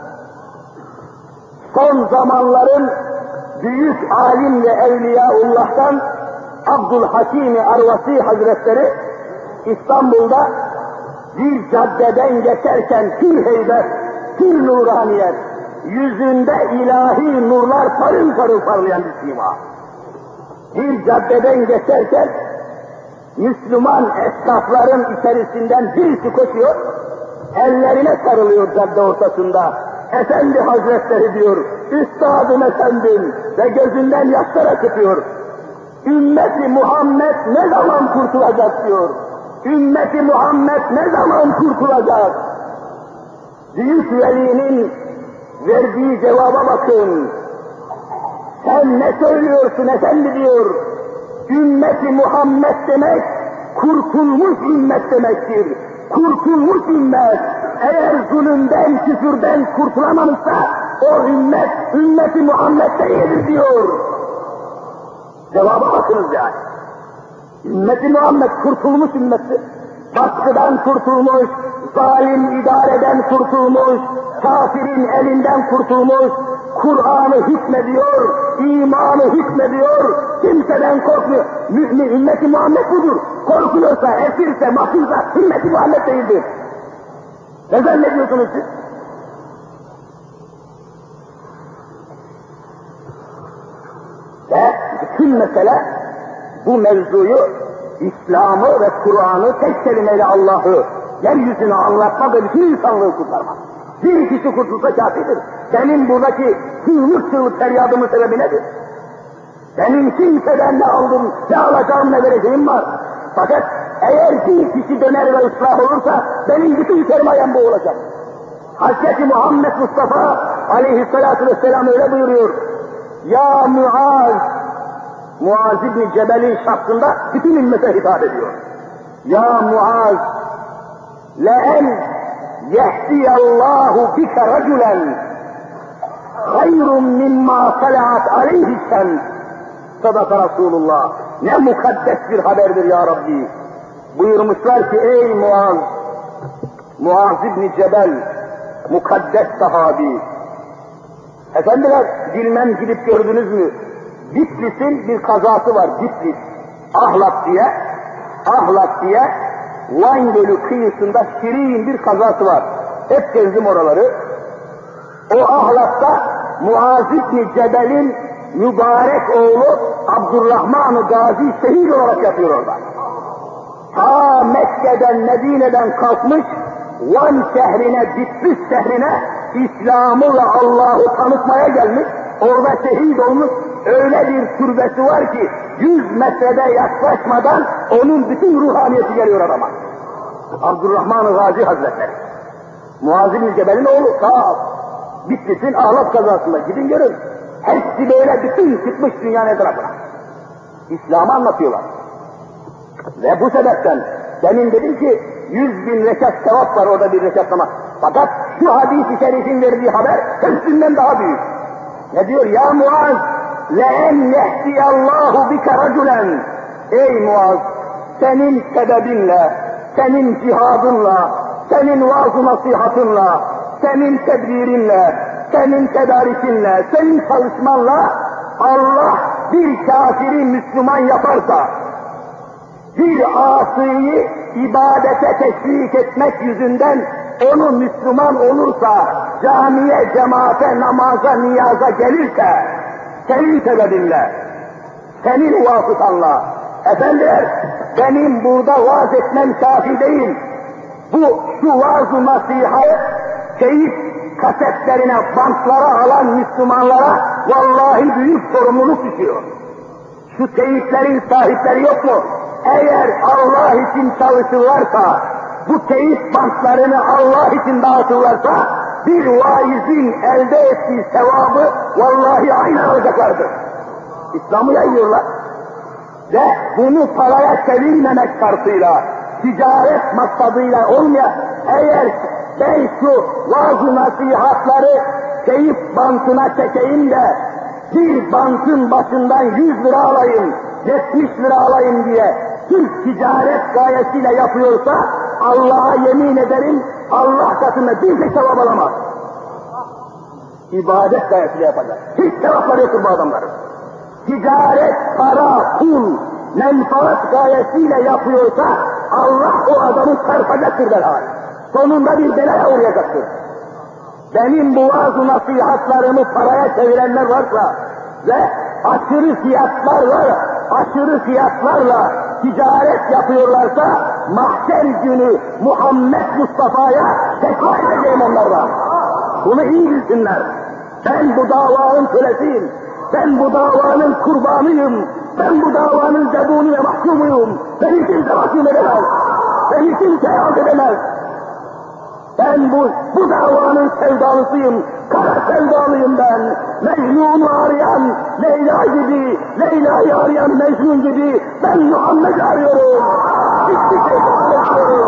son zamanların büyük alim ve Evliyaullah'tan Abdülhakim Arvasi Hazretleri İstanbul'da bir caddeden geçerken pür heybet, pür nuraniyet, yüzünde ilahi nurlar parıl parıl parlayan bir sima. Bir caddeden geçerken Müslüman esnafların içerisinden birisi koşuyor, ellerine sarılıyor cadde ortasında. Efendi Hazretleri diyor, Üstadım efendim ve gözünden yaşlar akıtıyor. Ümmeti Muhammed ne zaman kurtulacak diyor. Ümmeti Muhammed ne zaman kurtulacak? Büyük velinin verdiği cevaba bakın. Sen ne söylüyorsun efendi diyor. Ümmeti Muhammed demek, kurtulmuş ümmet demektir. Kurtulmuş ümmet, eğer zulümden, küfürden kurtulamamışsa, o ümmet, ümmeti Muhammed değildir diyor. Cevaba bakınız yani. Ümmeti Muhammed kurtulmuş ümmettir. Baskıdan kurtulmuş, zalim idareden kurtulmuş, kafirin elinden kurtulmuş, Kur'an'ı hükmediyor, imanı hükmediyor, kimseden korkmuyor. Mümin, ümmeti Muhammed budur. Korkuyorsa, esirse, mahkumsa ümmeti Muhammed değildir. Ne zannediyorsunuz siz? Ve bütün mesele bu mevzuyu, İslam'ı ve Kur'an'ı tek kelimeyle Allah'ı yeryüzüne anlatmak ve bütün insanlığı kurtarmak. Bir kişi kurtulsa kafidir. Benim buradaki çığlık çığlık feryadımın sebebi nedir? Benim kimseden ne aldım, ne alacağım, ne vereceğim var. Fakat eğer bir kişi döner ve ıslah olursa benim bütün sermayem bu olacak. Hazreti Muhammed Mustafa aleyhissalatu vesselam öyle buyuruyor. Ya Muaz, Muaz İbni Cebel'in şahsında bütün ümmete hitap ediyor. Ya Muaz, le'en yehdiyallahu bike raculen hayrun mimma sala'at aleyhi şems. Sadaka Resulullah. Ne mukaddes bir haberdir ya Rabbi. Buyurmuşlar ki ey Muaz, Muaz İbni Cebel, mukaddes sahabi. Efendiler, bilmem gidip gördünüz mü? Bitlis'in bir kazası var, Bitlis. Ahlat diye, Ahlat diye, Van Gölü kıyısında şirin bir kazası var. Hep gezdim oraları. O Ahlat'ta Muaz İbni Cebel'in mübarek oğlu Abdurrahman-ı Gazi şehit olarak yatıyor orada. Ta Mekke'den, Medine'den kalkmış, Van şehrine, Bitlis şehrine İslam'ı ve Allah'ı tanıtmaya gelmiş, orada şehit olmuş, öyle bir türbesi var ki yüz metrede yaklaşmadan onun bütün ruhaniyeti geliyor adama. Abdurrahman-ı Gazi Hazretleri. Muaz İbni Cebel'in oğlu, ta Bitlis'in Ahlat kazasında, gidin görün. Hepsi böyle bütün çıkmış dünyanın etrafına. İslam'ı anlatıyorlar. Ve bu sebepten demin dedim ki yüz bin rekat sevap var orada bir rekat namaz. Fakat şu hadis-i şerifin verdiği haber hepsinden daha büyük. Ne diyor? Ya Muaz, le'en yehdiyallahu bike raculen. Ey Muaz, senin sebebinle, senin cihadınla, senin vaaz-ı nasihatınla, senin tedbirinle, senin tedarikinle, senin çalışmanla Allah bir kafiri Müslüman yaparsa, bir asiyi ibadete teşvik etmek yüzünden onu Müslüman olursa, camiye, cemaate, namaza, niyaza gelirse, senin sebebinle, senin vasıtanla, efendiler benim burada vaaz etmem kafi değil, bu şu vaaz-ı nasihat, keyif kasetlerine, bantlara alan Müslümanlara vallahi büyük sorumluluk düşüyor. Şu teyitlerin sahipleri yok mu? Eğer Allah için çalışırlarsa, bu teyit bantlarını Allah için dağıtırlarsa, bir vaizin elde ettiği sevabı vallahi aynı alacaklardır. İslam'ı yayıyorlar. Ve bunu paraya çevirmemek şartıyla, ticaret maksadıyla olmayan, eğer ben şu vaaz-ı nasihatları teyip bantına çekeyim de bir bantın başından yüz lira alayım, yetmiş lira alayım diye Türk ticaret gayesiyle yapıyorsa Allah'a yemin ederim Allah katında bir tek sevap alamaz. İbadet gayesiyle yapacak. Hiç sevapları yoktur bu adamların. Ticaret, para, pul, menfaat gayesiyle yapıyorsa Allah o adamı çarpacaktır belhal. Sonunda bir belaya uğrayacaktır. Benim bu vaaz-ı nasihatlarımı paraya çevirenler varsa ve aşırı fiyatlarla, aşırı fiyatlarla ticaret yapıyorlarsa mahşer günü Muhammed Mustafa'ya tekrar edeceğim onlarla. Bunu iyi bilsinler. Ben bu davanın kölesiyim. Ben bu davanın kurbanıyım. Ben bu davanın zebuni ve mahkumuyum. Beni kimse mahkum edemez. Beni kimse yad edemez. Ben bu, bu davanın sevdalısıyım, kara sevdalıyım ben. Mecnun'u arayan Leyla gibi, Leyla'yı arayan Mecnun gibi ben Muhammed'i arıyorum. Hiçbir şey bekliyorum.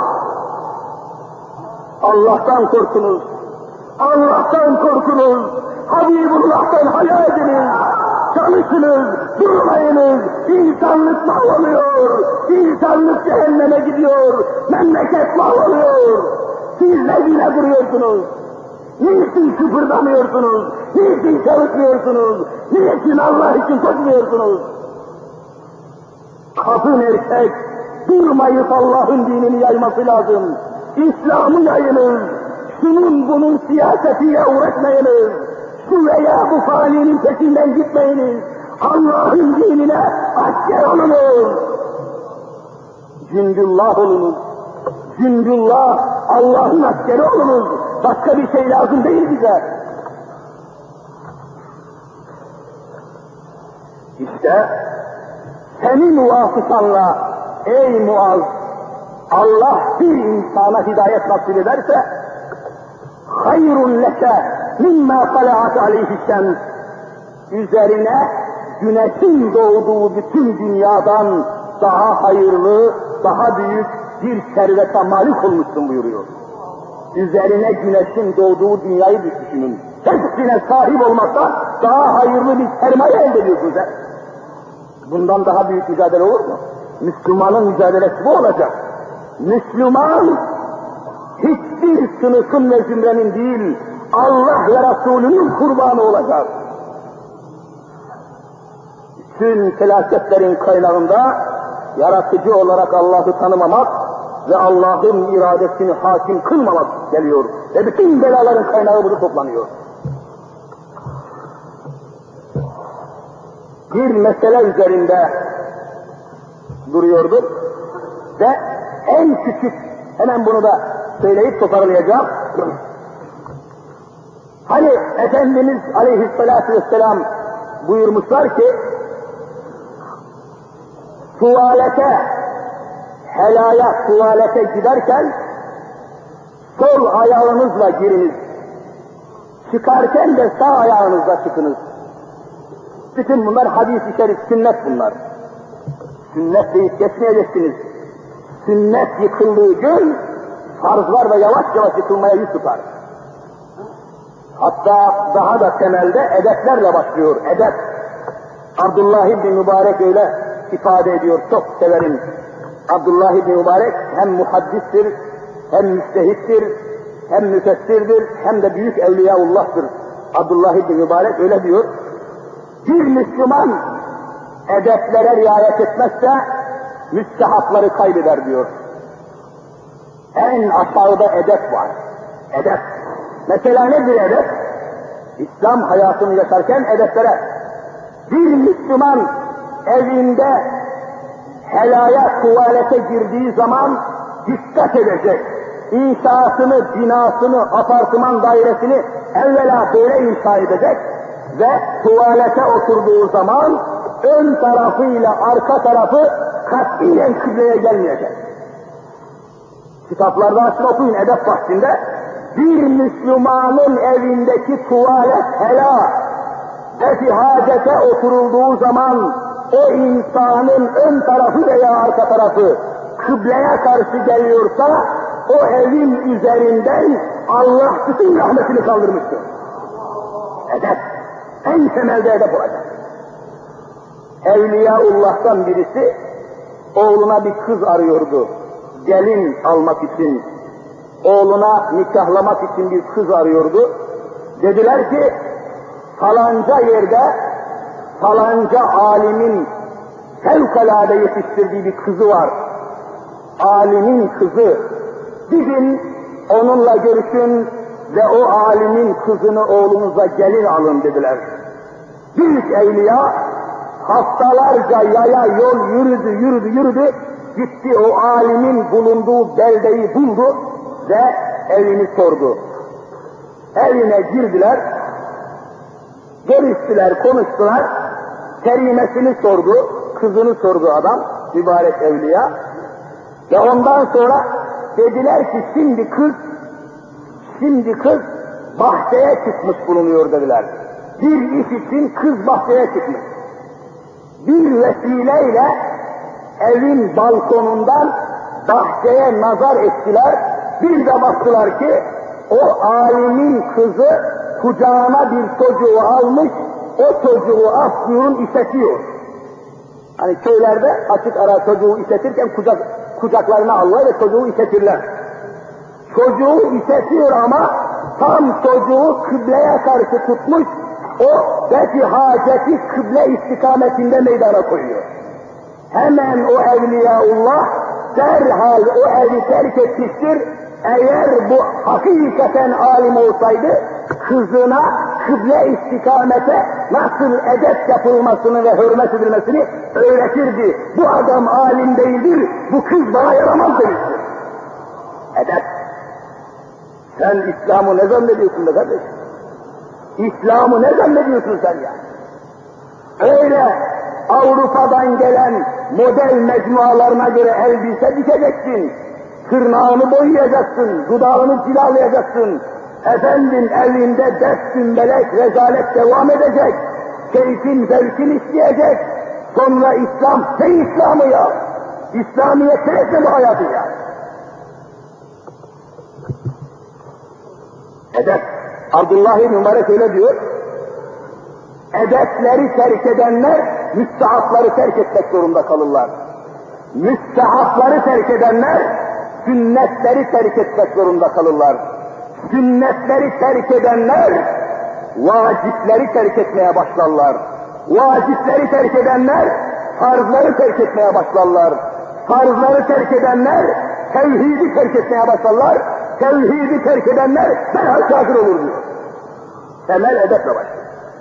Allah'tan korkunuz, Allah'tan korkunuz, Habibullah'tan hayal ediniz. Çalışınız, durmayınız, insanlık mahvoluyor, insanlık cehenneme gidiyor, memleket mahvoluyor. Siz ne duruyorsunuz? Niçin kıpırdamıyorsunuz? Niçin çalışmıyorsunuz? Niçin Allah için koşmuyorsunuz? Kadın erkek durmayıp Allah'ın dinini yayması lazım. İslam'ı yayınız, şunun bunun siyasetiyle uğraşmayınız, şu veya bu faninin peşinden gitmeyiniz, Allah'ın dinine asker olunuz, cündullah olunuz, cündullah, Allah'ın askeri olunuz, başka bir şey lazım değil bize. İşte senin vasıtanla ey Muaz, Allah bir insana hidayet nasip ederse hayrun leke mimma talaat aleyhi şems, üzerine güneşin doğduğu bütün dünyadan daha hayırlı, daha büyük bir servete malik olmuşsun buyuruyor. Üzerine güneşin doğduğu dünyayı düşünün. Hepsine sahip olmakta daha hayırlı bir sermaye elde ediyorsun sen. Bundan daha büyük mücadele olur mu? Müslümanın mücadelesi bu olacak. Müslüman hiçbir sınıfın ve zümrenin değil, Allah ve Resulünün kurbanı olacak. Bütün felaketlerin kaynağında yaratıcı olarak Allah'ı tanımamak ve Allah'ın iradesini hakim kılmamak geliyor. Ve bütün belaların kaynağı burada toplanıyor. Bir mesele üzerinde duruyorduk ve en küçük, hemen bunu da söyleyip toparlayacağım. Hani Efendimiz Aleyhisselatü Vesselam buyurmuşlar ki, tuvalete, helaya tuvalete giderken sol ayağınızla giriniz, çıkarken de sağ ayağınızla çıkınız. Bütün bunlar hadis-i şerif, sünnet bunlar. Sünnet deyip geçmeyeceksiniz. Sünnet yıkıldığı gün farzlar ve yavaş yavaş yıkılmaya yüz tutar. Hatta daha da temelde edeplerle başlıyor, edep. Abdullah İbni Mübarek öyle ifade ediyor, çok severim. Abdullah İbni Mübarek hem muhaddistir, hem müstehittir, hem müfessirdir, hem de büyük evliyaullah'tır. Abdullah İbni Mübarek öyle diyor. Bir Müslüman edeplere riayet etmezse müstehapları kaybeder diyor. En aşağıda edep var. Edep. Mesela nedir edep? İslam hayatını yaşarken edeplere. Bir Müslüman evinde helaya, tuvalete girdiği zaman dikkat edecek. İnşaatını, binasını, apartman dairesini evvela böyle inşa edecek ve tuvalete oturduğu zaman ön tarafıyla arka tarafı katiyen kıbleye gelmeyecek. Kitaplarda açın okuyun edep bahsinde. Bir Müslümanın evindeki tuvalet hela ve hacete oturulduğu zaman o insanın ön tarafı veya arka tarafı kıbleye karşı geliyorsa o evin üzerinden Allah bütün rahmetini kaldırmıştır. Edep. En temelde edep olacak. Evliyaullah'tan birisi oğluna bir kız arıyordu. Gelin almak için, oğluna nikahlamak için bir kız arıyordu. Dediler ki falanca yerde falanca alimin fevkalade yetiştirdiği bir kızı var. Alimin kızı. Gidin onunla görüşün ve o alimin kızını oğlunuza gelin alın dediler. Büyük evliya haftalarca yaya yol yürüdü, yürüdü, yürüdü. Gitti o alimin bulunduğu beldeyi buldu ve evini sordu. Evine girdiler, görüştüler, konuştular, kerimesini sordu, kızını sordu adam, mübarek evliya. Ve ondan sonra dediler ki şimdi kız, şimdi kız bahçeye çıkmış bulunuyor dediler. Bir iş için kız bahçeye çıkmış. Bir vesileyle evin balkonundan bahçeye nazar ettiler. Bir de baktılar ki o alimin kızı kucağına bir çocuğu almış, o çocuğu aslıyor, işetiyor. Hani köylerde açık ara çocuğu işetirken kucak, kucaklarına alırlar ve çocuğu işetirler. Çocuğu işetiyor ama tam çocuğu kıbleye karşı tutmuş, o belki haceti kıble istikametinde meydana koyuyor. Hemen o evliyaullah derhal o evi terk etmiştir, eğer bu hakikaten alim olsaydı, kızına kıble istikamete nasıl edep yapılmasını ve hürmet edilmesini öğretirdi. Bu adam alim değildir, bu kız bana yaramaz demiştir. Edep. Sen İslam'ı ne zannediyorsun be kardeşim? İslam'ı ne zannediyorsun sen ya? Öyle Avrupa'dan gelen model mecmualarına göre elbise dikeceksin, tırnağını boyayacaksın, dudağını cilalayacaksın, efendim evinde ders gümbelek rezalet devam edecek, keyfin zevkin isteyecek, sonra İslam, ne İslam'ı ya? İslamiyet neyse bu hayatı ya? Edep. Abdullah İbn Mübarek öyle diyor, edepleri terk edenler, müstehapları terk etmek zorunda kalırlar. Müstehapları terk edenler, sünnetleri terk etmek zorunda kalırlar. Sünnetleri terk edenler, vacipleri terk etmeye başlarlar. Vacipleri terk edenler, farzları terk etmeye başlarlar. Farzları terk edenler, tevhidi terk etmeye başlarlar. Tevhidi terk edenler, derhal kafir olur diyor. Temel edeple başlıyor.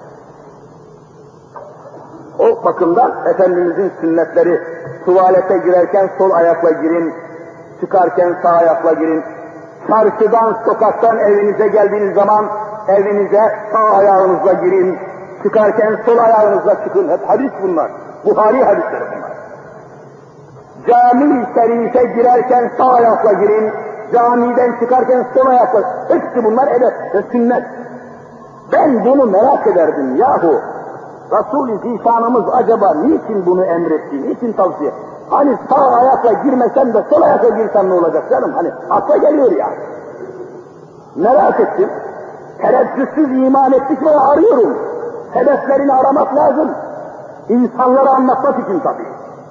O bakımdan Efendimizin sünnetleri, tuvalete girerken sol ayakla girin, çıkarken sağ ayakla girin, çarşıdan, sokaktan evinize geldiğiniz zaman evinize sağ ayağınızla girin, çıkarken sol ayağınızla çıkın. Hep hadis bunlar, Buhari hadisleri bunlar. Cami-i şerife girerken sağ ayakla girin, camiden çıkarken sol ayakla, hepsi bunlar edep ve sünnet. Ben bunu merak ederdim yahu. Resul-i Zişanımız acaba niçin bunu emretti, niçin tavsiye? Hani sağ ayakla girmesen de sol ayakla girsen ne olacak canım? Hani akla geliyor ya. Merak ettim. Tereddütsüz iman ettik ve arıyorum. Sebeplerini aramak lazım. İnsanlara anlatmak için tabii.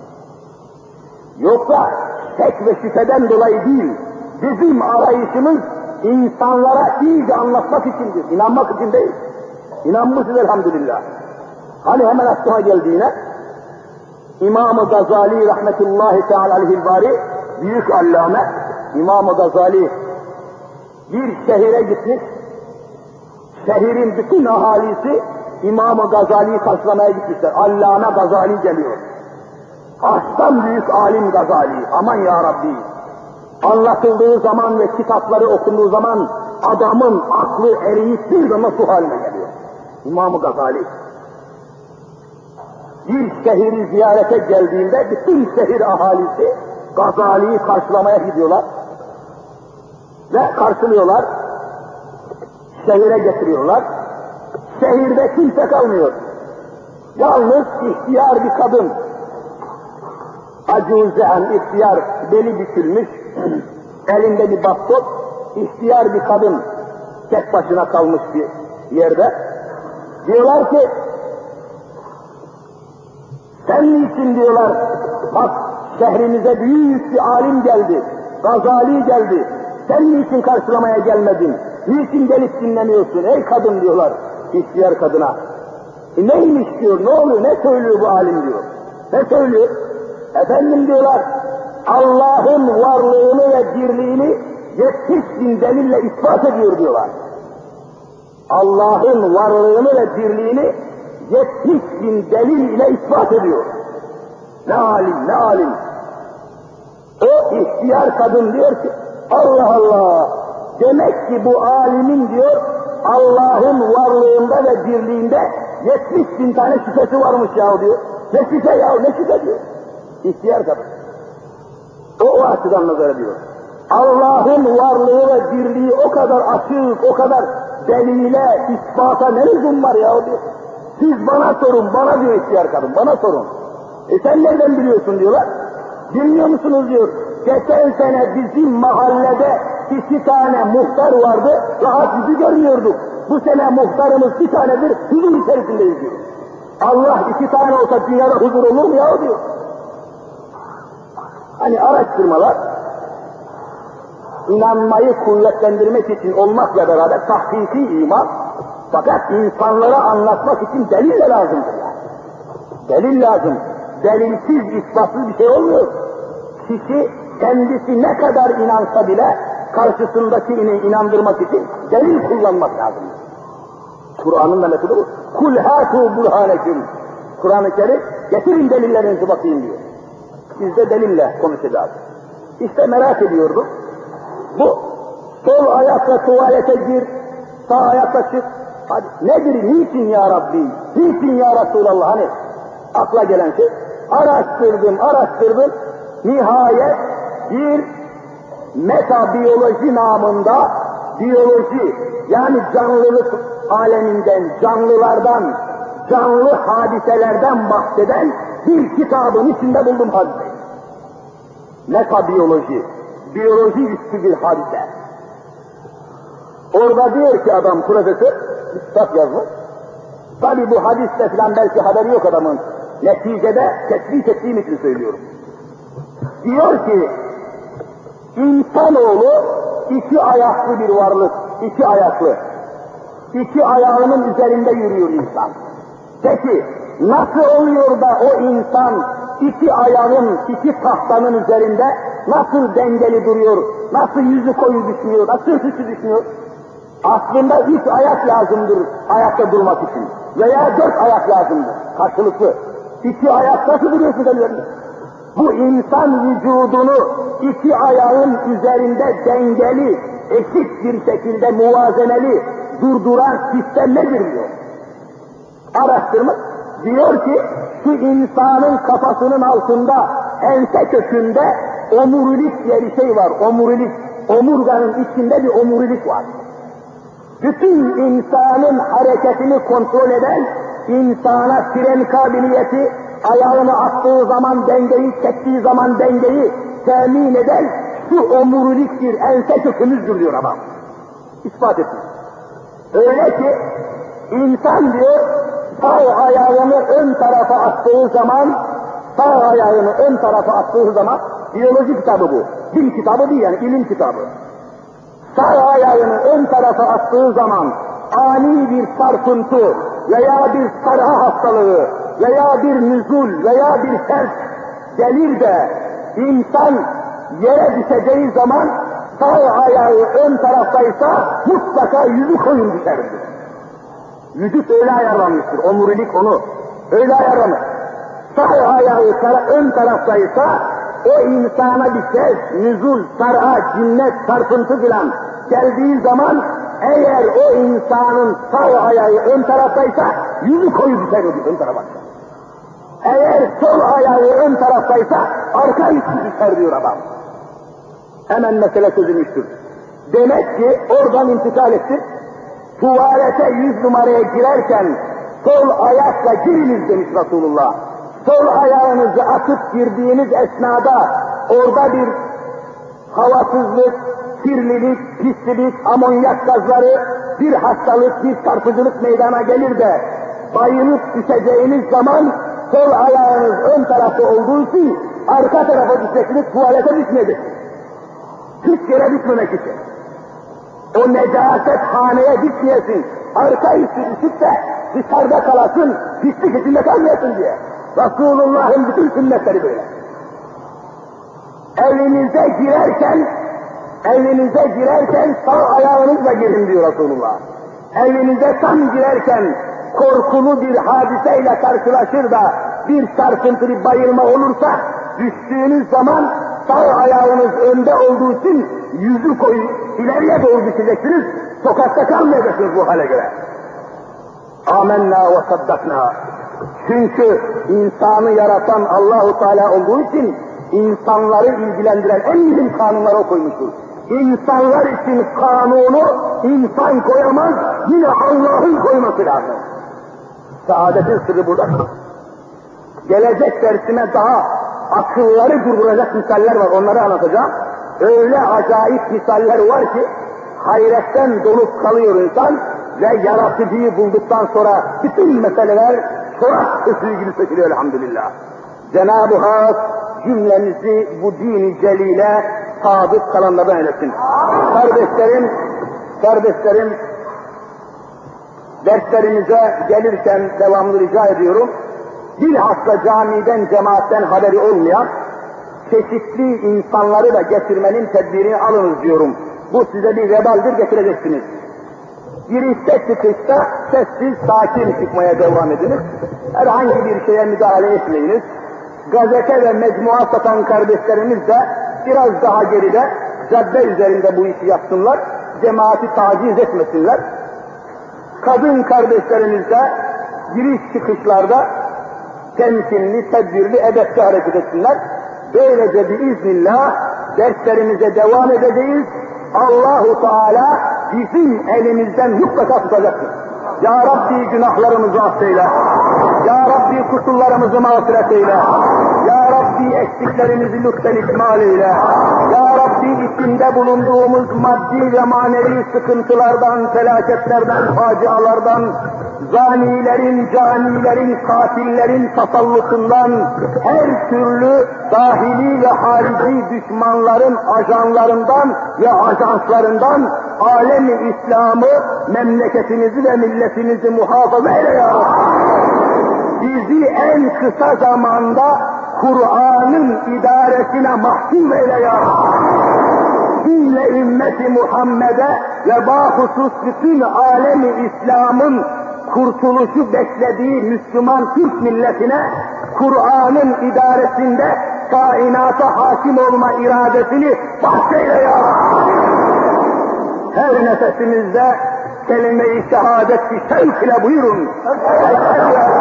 Yoksa şek ve şüpheden dolayı değil, bizim arayışımız insanlara iyice anlatmak içindir, inanmak için değil. İnanmışız elhamdülillah. Hani hemen aklıma geldiğine, İmam-ı Gazali rahmetullahi teala aleyhil bari, büyük allame, İmam-ı Gazali bir şehire gitmiş, şehrin bütün ahalisi İmam-ı Gazali'yi karşılamaya gitmişler. Allame Gazali geliyor. Aslan büyük alim Gazali, aman ya Rabbi. Anlatıldığı zaman ve kitapları okunduğu zaman adamın aklı eriyip bir zaman su haline geliyor. İmam-ı Gazali. Bir şehri ziyarete geldiğinde bütün şehir ahalisi Gazali'yi karşılamaya gidiyorlar ve karşılıyorlar, şehire getiriyorlar. Şehirde kimse kalmıyor. Yalnız ihtiyar bir kadın, acuzen ihtiyar, beli bükülmüş, elinde bir baston, ihtiyar bir kadın tek başına kalmış bir yerde. Diyorlar ki, sen niçin diyorlar, bak şehrimize büyük bir alim geldi, Gazali geldi, sen niçin karşılamaya gelmedin, niçin gelip dinlemiyorsun ey kadın diyorlar, ihtiyar kadına. E neymiş diyor, ne oluyor, ne söylüyor bu alim diyor, ne söylüyor? Efendim diyorlar, Allah'ın varlığını ve birliğini yetmiş bin delille ispat ediyor diyorlar. Allah'ın varlığını ve birliğini yetmiş bin delil ile ispat ediyor. Ne alim, ne alim. O ihtiyar kadın diyor ki, Allah Allah, demek ki bu alimin diyor, Allah'ın varlığında ve birliğinde yetmiş bin tane şüphesi varmış ya diyor. Ne şüphe ya, ne şüphe diyor. İhtiyar kadın. O, o açıdan nazar ediyor. Allah'ın varlığı ve birliği o kadar açık, o kadar delile, ispata ne lüzum var ya diyor. Siz bana sorun, bana diyor ihtiyar kadın, bana sorun. E sen nereden biliyorsun diyorlar. Bilmiyor musunuz diyor. Geçen sene bizim mahallede iki tane muhtar vardı, rahat yüzü görmüyorduk. Bu sene muhtarımız bir tanedir, huzur içerisindeyiz diyor. Allah iki tane olsa dünyada huzur olur mu ya diyor. Hani araştırmalar, inanmayı kuvvetlendirmek için olmakla beraber tahkiki iman, fakat insanlara anlatmak için delil de lazımdır yani. Delil lazım. Delilsiz, ispatsız bir şey olmuyor. Kişi kendisi ne kadar inansa bile, karşısındakini inandırmak için delil kullanmak lazım. Kur'an'ın da metodu bu. Kul hâtû burhânekum. Kur'an-ı Kerim getirin delillerinizi bakayım diyor. Biz de delille konuşacağız. İşte merak ediyordum. Bu sol ayakla tuvalete gir, sağ ayakla çık. Hadi nedir, niçin ya Rabbi, niçin ya Resulallah, hani akla gelen şey. Araştırdım, araştırdım. Nihayet bir metabiyoloji namında, biyoloji yani canlılık aleminden, canlılardan, canlı hadiselerden bahseden bir kitabın içinde buldum hadiseyi. Metabiyoloji, biyoloji üstü bir hadise. Orada diyor ki adam, profesör, bir kitap yazmış. Tabi bu hadiste falan belki haberi yok adamın. Neticede tespit ettiğim için söylüyorum. Diyor ki, insanoğlu iki ayaklı bir varlık, iki ayaklı. İki ayağının üzerinde yürüyor insan. Peki, nasıl oluyor da o insan iki ayağın, iki tahtanın üzerinde nasıl dengeli duruyor, nasıl yüzü koyu düşmüyor, nasıl sırtı düşmüyor? Aslında üç ayak lazımdır ayakta durmak için. Veya dört ayak lazımdır, karşılıklı. İki ayak nasıl duruyorsun üzerinde? Bu insan vücudunu iki ayağın üzerinde dengeli, eşit bir şekilde muvazeneli durduran sistem nedir diyor. Araştırma diyor ki, şu insanın kafasının altında, ense kökünde omurilik diye bir şey var, omurilik. Omurganın içinde bir omurilik var. Bütün insanın hareketini kontrol eden, insana fren kabiliyeti, ayağını attığı zaman dengeyi, çektiği zaman dengeyi temin eden şu omuriliktir, ense kökümüzdür diyor adam. İspat etmiş. Öyle ki insan diyor, sağ ayağını ön tarafa attığı zaman, sağ ayağını ön tarafa attığı zaman, biyoloji kitabı bu, din kitabı değil yani, ilim kitabı. Sağ ayağını ön tarafa attığı zaman ani bir çarpıntı veya bir sarha hastalığı veya bir nüzul veya bir ters gelir de insan yere düşeceği zaman sağ ayağı ön taraftaysa mutlaka yüzü koyun düşerdir. Vücut öyle ayarlanmıştır, omurilik onu öyle ayarlanır. Sağ ayağı tara ön taraftaysa o insana bir ses, nüzul, sarha, cinnet, çarpıntı filan geldiği zaman eğer o insanın sağ ayağı ön taraftaysa yüzü koyu düşer ön tarafa. Eğer sol ayağı ön taraftaysa arka üstü düşer diyor adam. Hemen mesele çözülmüştür. Demek ki oradan intikal ettik. Tuvalete yüz numaraya girerken sol ayakla giriniz demiş Resulullah. Sol ayağınızı atıp girdiğiniz esnada orada bir havasızlık, kirlilik, pislilik, amonyak gazları, bir hastalık, bir çarpıcılık meydana gelir de bayılıp düşeceğiniz zaman sol ayağınız ön tarafta olduğu için arka tarafa düşeceksiniz, tuvalete düşmeyecek. Hiç yere düşmemek için. O necaset haneye düşmeyesin, arka üstü düşüp de dışarıda kalasın, pislik içinde kalmayasın diye. Resulullah'ın bütün sünnetleri böyle. Evinize girerken, evinize girerken sağ ayağınızla girin diyor Resulullah. Evinize tam girerken korkulu bir hadiseyle karşılaşır da bir çarpıntı, bir bayılma olursa düştüğünüz zaman sağ ayağınız önde olduğu için yüzü koyun, ileriye doğru düşeceksiniz, sokakta kalmayacaksınız bu hale göre. Âmennâ ve saddaknâ. Çünkü insanı yaratan Allahu Teala olduğu için insanları ilgilendiren en mühim kanunları o koymuştur. İnsanlar için kanunu insan koyamaz, yine Allah'ın koyması lazım. Saadetin sırrı burada. Gelecek dersime daha akılları durduracak misaller var, onları anlatacağım. Öyle acayip misaller var ki hayretten dolup kalıyor insan ve yaratıcıyı bulduktan sonra bütün meseleler çorak ötüğü gibi sökülüyor elhamdülillah. Cenab-ı Hak cümlemizi bu din-i celile sadık kalanlardan eylesin. Kardeşlerim, kardeşlerim, derslerimize gelirken devamlı rica ediyorum, bilhassa camiden, cemaatten haberi olmayan çeşitli insanları da getirmenin tedbirini alınız diyorum. Bu size bir vebaldir, getireceksiniz. Girişte çıkışta sessiz, sakin çıkmaya devam ediniz. Herhangi bir şeye müdahale etmeyiniz. Gazete ve mecmua satan kardeşlerimiz de biraz daha geride, cadde üzerinde bu işi yapsınlar, cemaati taciz etmesinler. Kadın kardeşlerimiz de giriş çıkışlarda temkinli, tedbirli, edepli hareket etsinler. Böylece biiznillah derslerimize devam edeceğiz. Allahu Teala bizim elimizden mutlaka tutacaktır. Ya Rabbi günahlarımızı affeyle. Ya Rabbi kusurlarımızı mağfiret eyle. Ya Rabbi eksiklerimizi lütfen ikmal eyle. Ya Rabbi içinde bulunduğumuz maddi ve manevi sıkıntılardan, felaketlerden, facialardan, zanilerin, canilerin, katillerin tasallutundan, her türlü dahili ve harici düşmanların ajanlarından ve ajanslarından alemi İslam'ı, memleketimizi ve milletimizi muhafaza eyle ya Rabbi. Bizi en kısa zamanda Kur'an'ın idaresine mahkum eyle ya Rabbi. Cümle ümmeti Muhammed'e ve bahusus bütün alemi İslam'ın kurtuluşu beklediği Müslüman Türk milletine Kur'an'ın idaresinde kainata hakim olma iradesini bahşeyle ya Rabbi. Her nefesimizde kelime-i şehadet-i şevk ile buyurun. Eşhedü en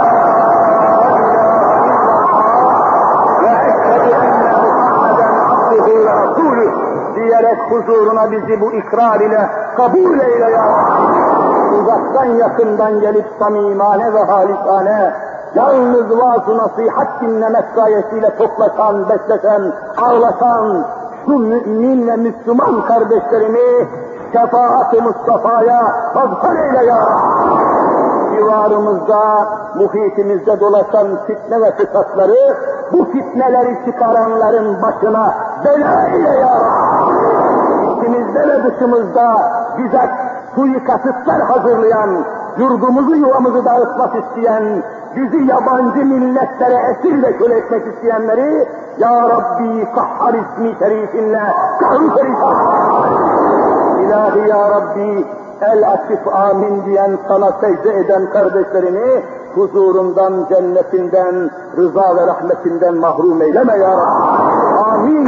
ve eşhedü enne Muhammeden abduhu ve rasulü diyerek huzuruna bizi bu ikrar ile kabul eyle ya Rabbi. Uzaktan yakından gelip samimane ve halikane, yalnız vaaz-ı nasihat dinlemek gayesiyle toplaşan, beslesen, ağlatan şu mümin ve Müslüman kardeşlerimi şefaat-ı Mustafa'ya mazhar eyle ya Rabbi. Civarımızda, muhitimizde dolaşan fitne ve fırsatları, bu fitneleri çıkaranların başına bela eyle ya Rabbi. İçimizde ve dışımızda bize suikasıtlar hazırlayan, yurdumuzu yuvamızı dağıtmak isteyen, bizi yabancı milletlere esir ve köle etmek isteyenleri, Ya Rabbi Kahhar ismi şerifinle kahru perişan. İlahi Ya Rabbi, el açıp amin diyen, sana secde eden kardeşlerini huzurundan, cennetinden, rıza ve rahmetinden mahrum eyleme Ya Rabbi. Amin.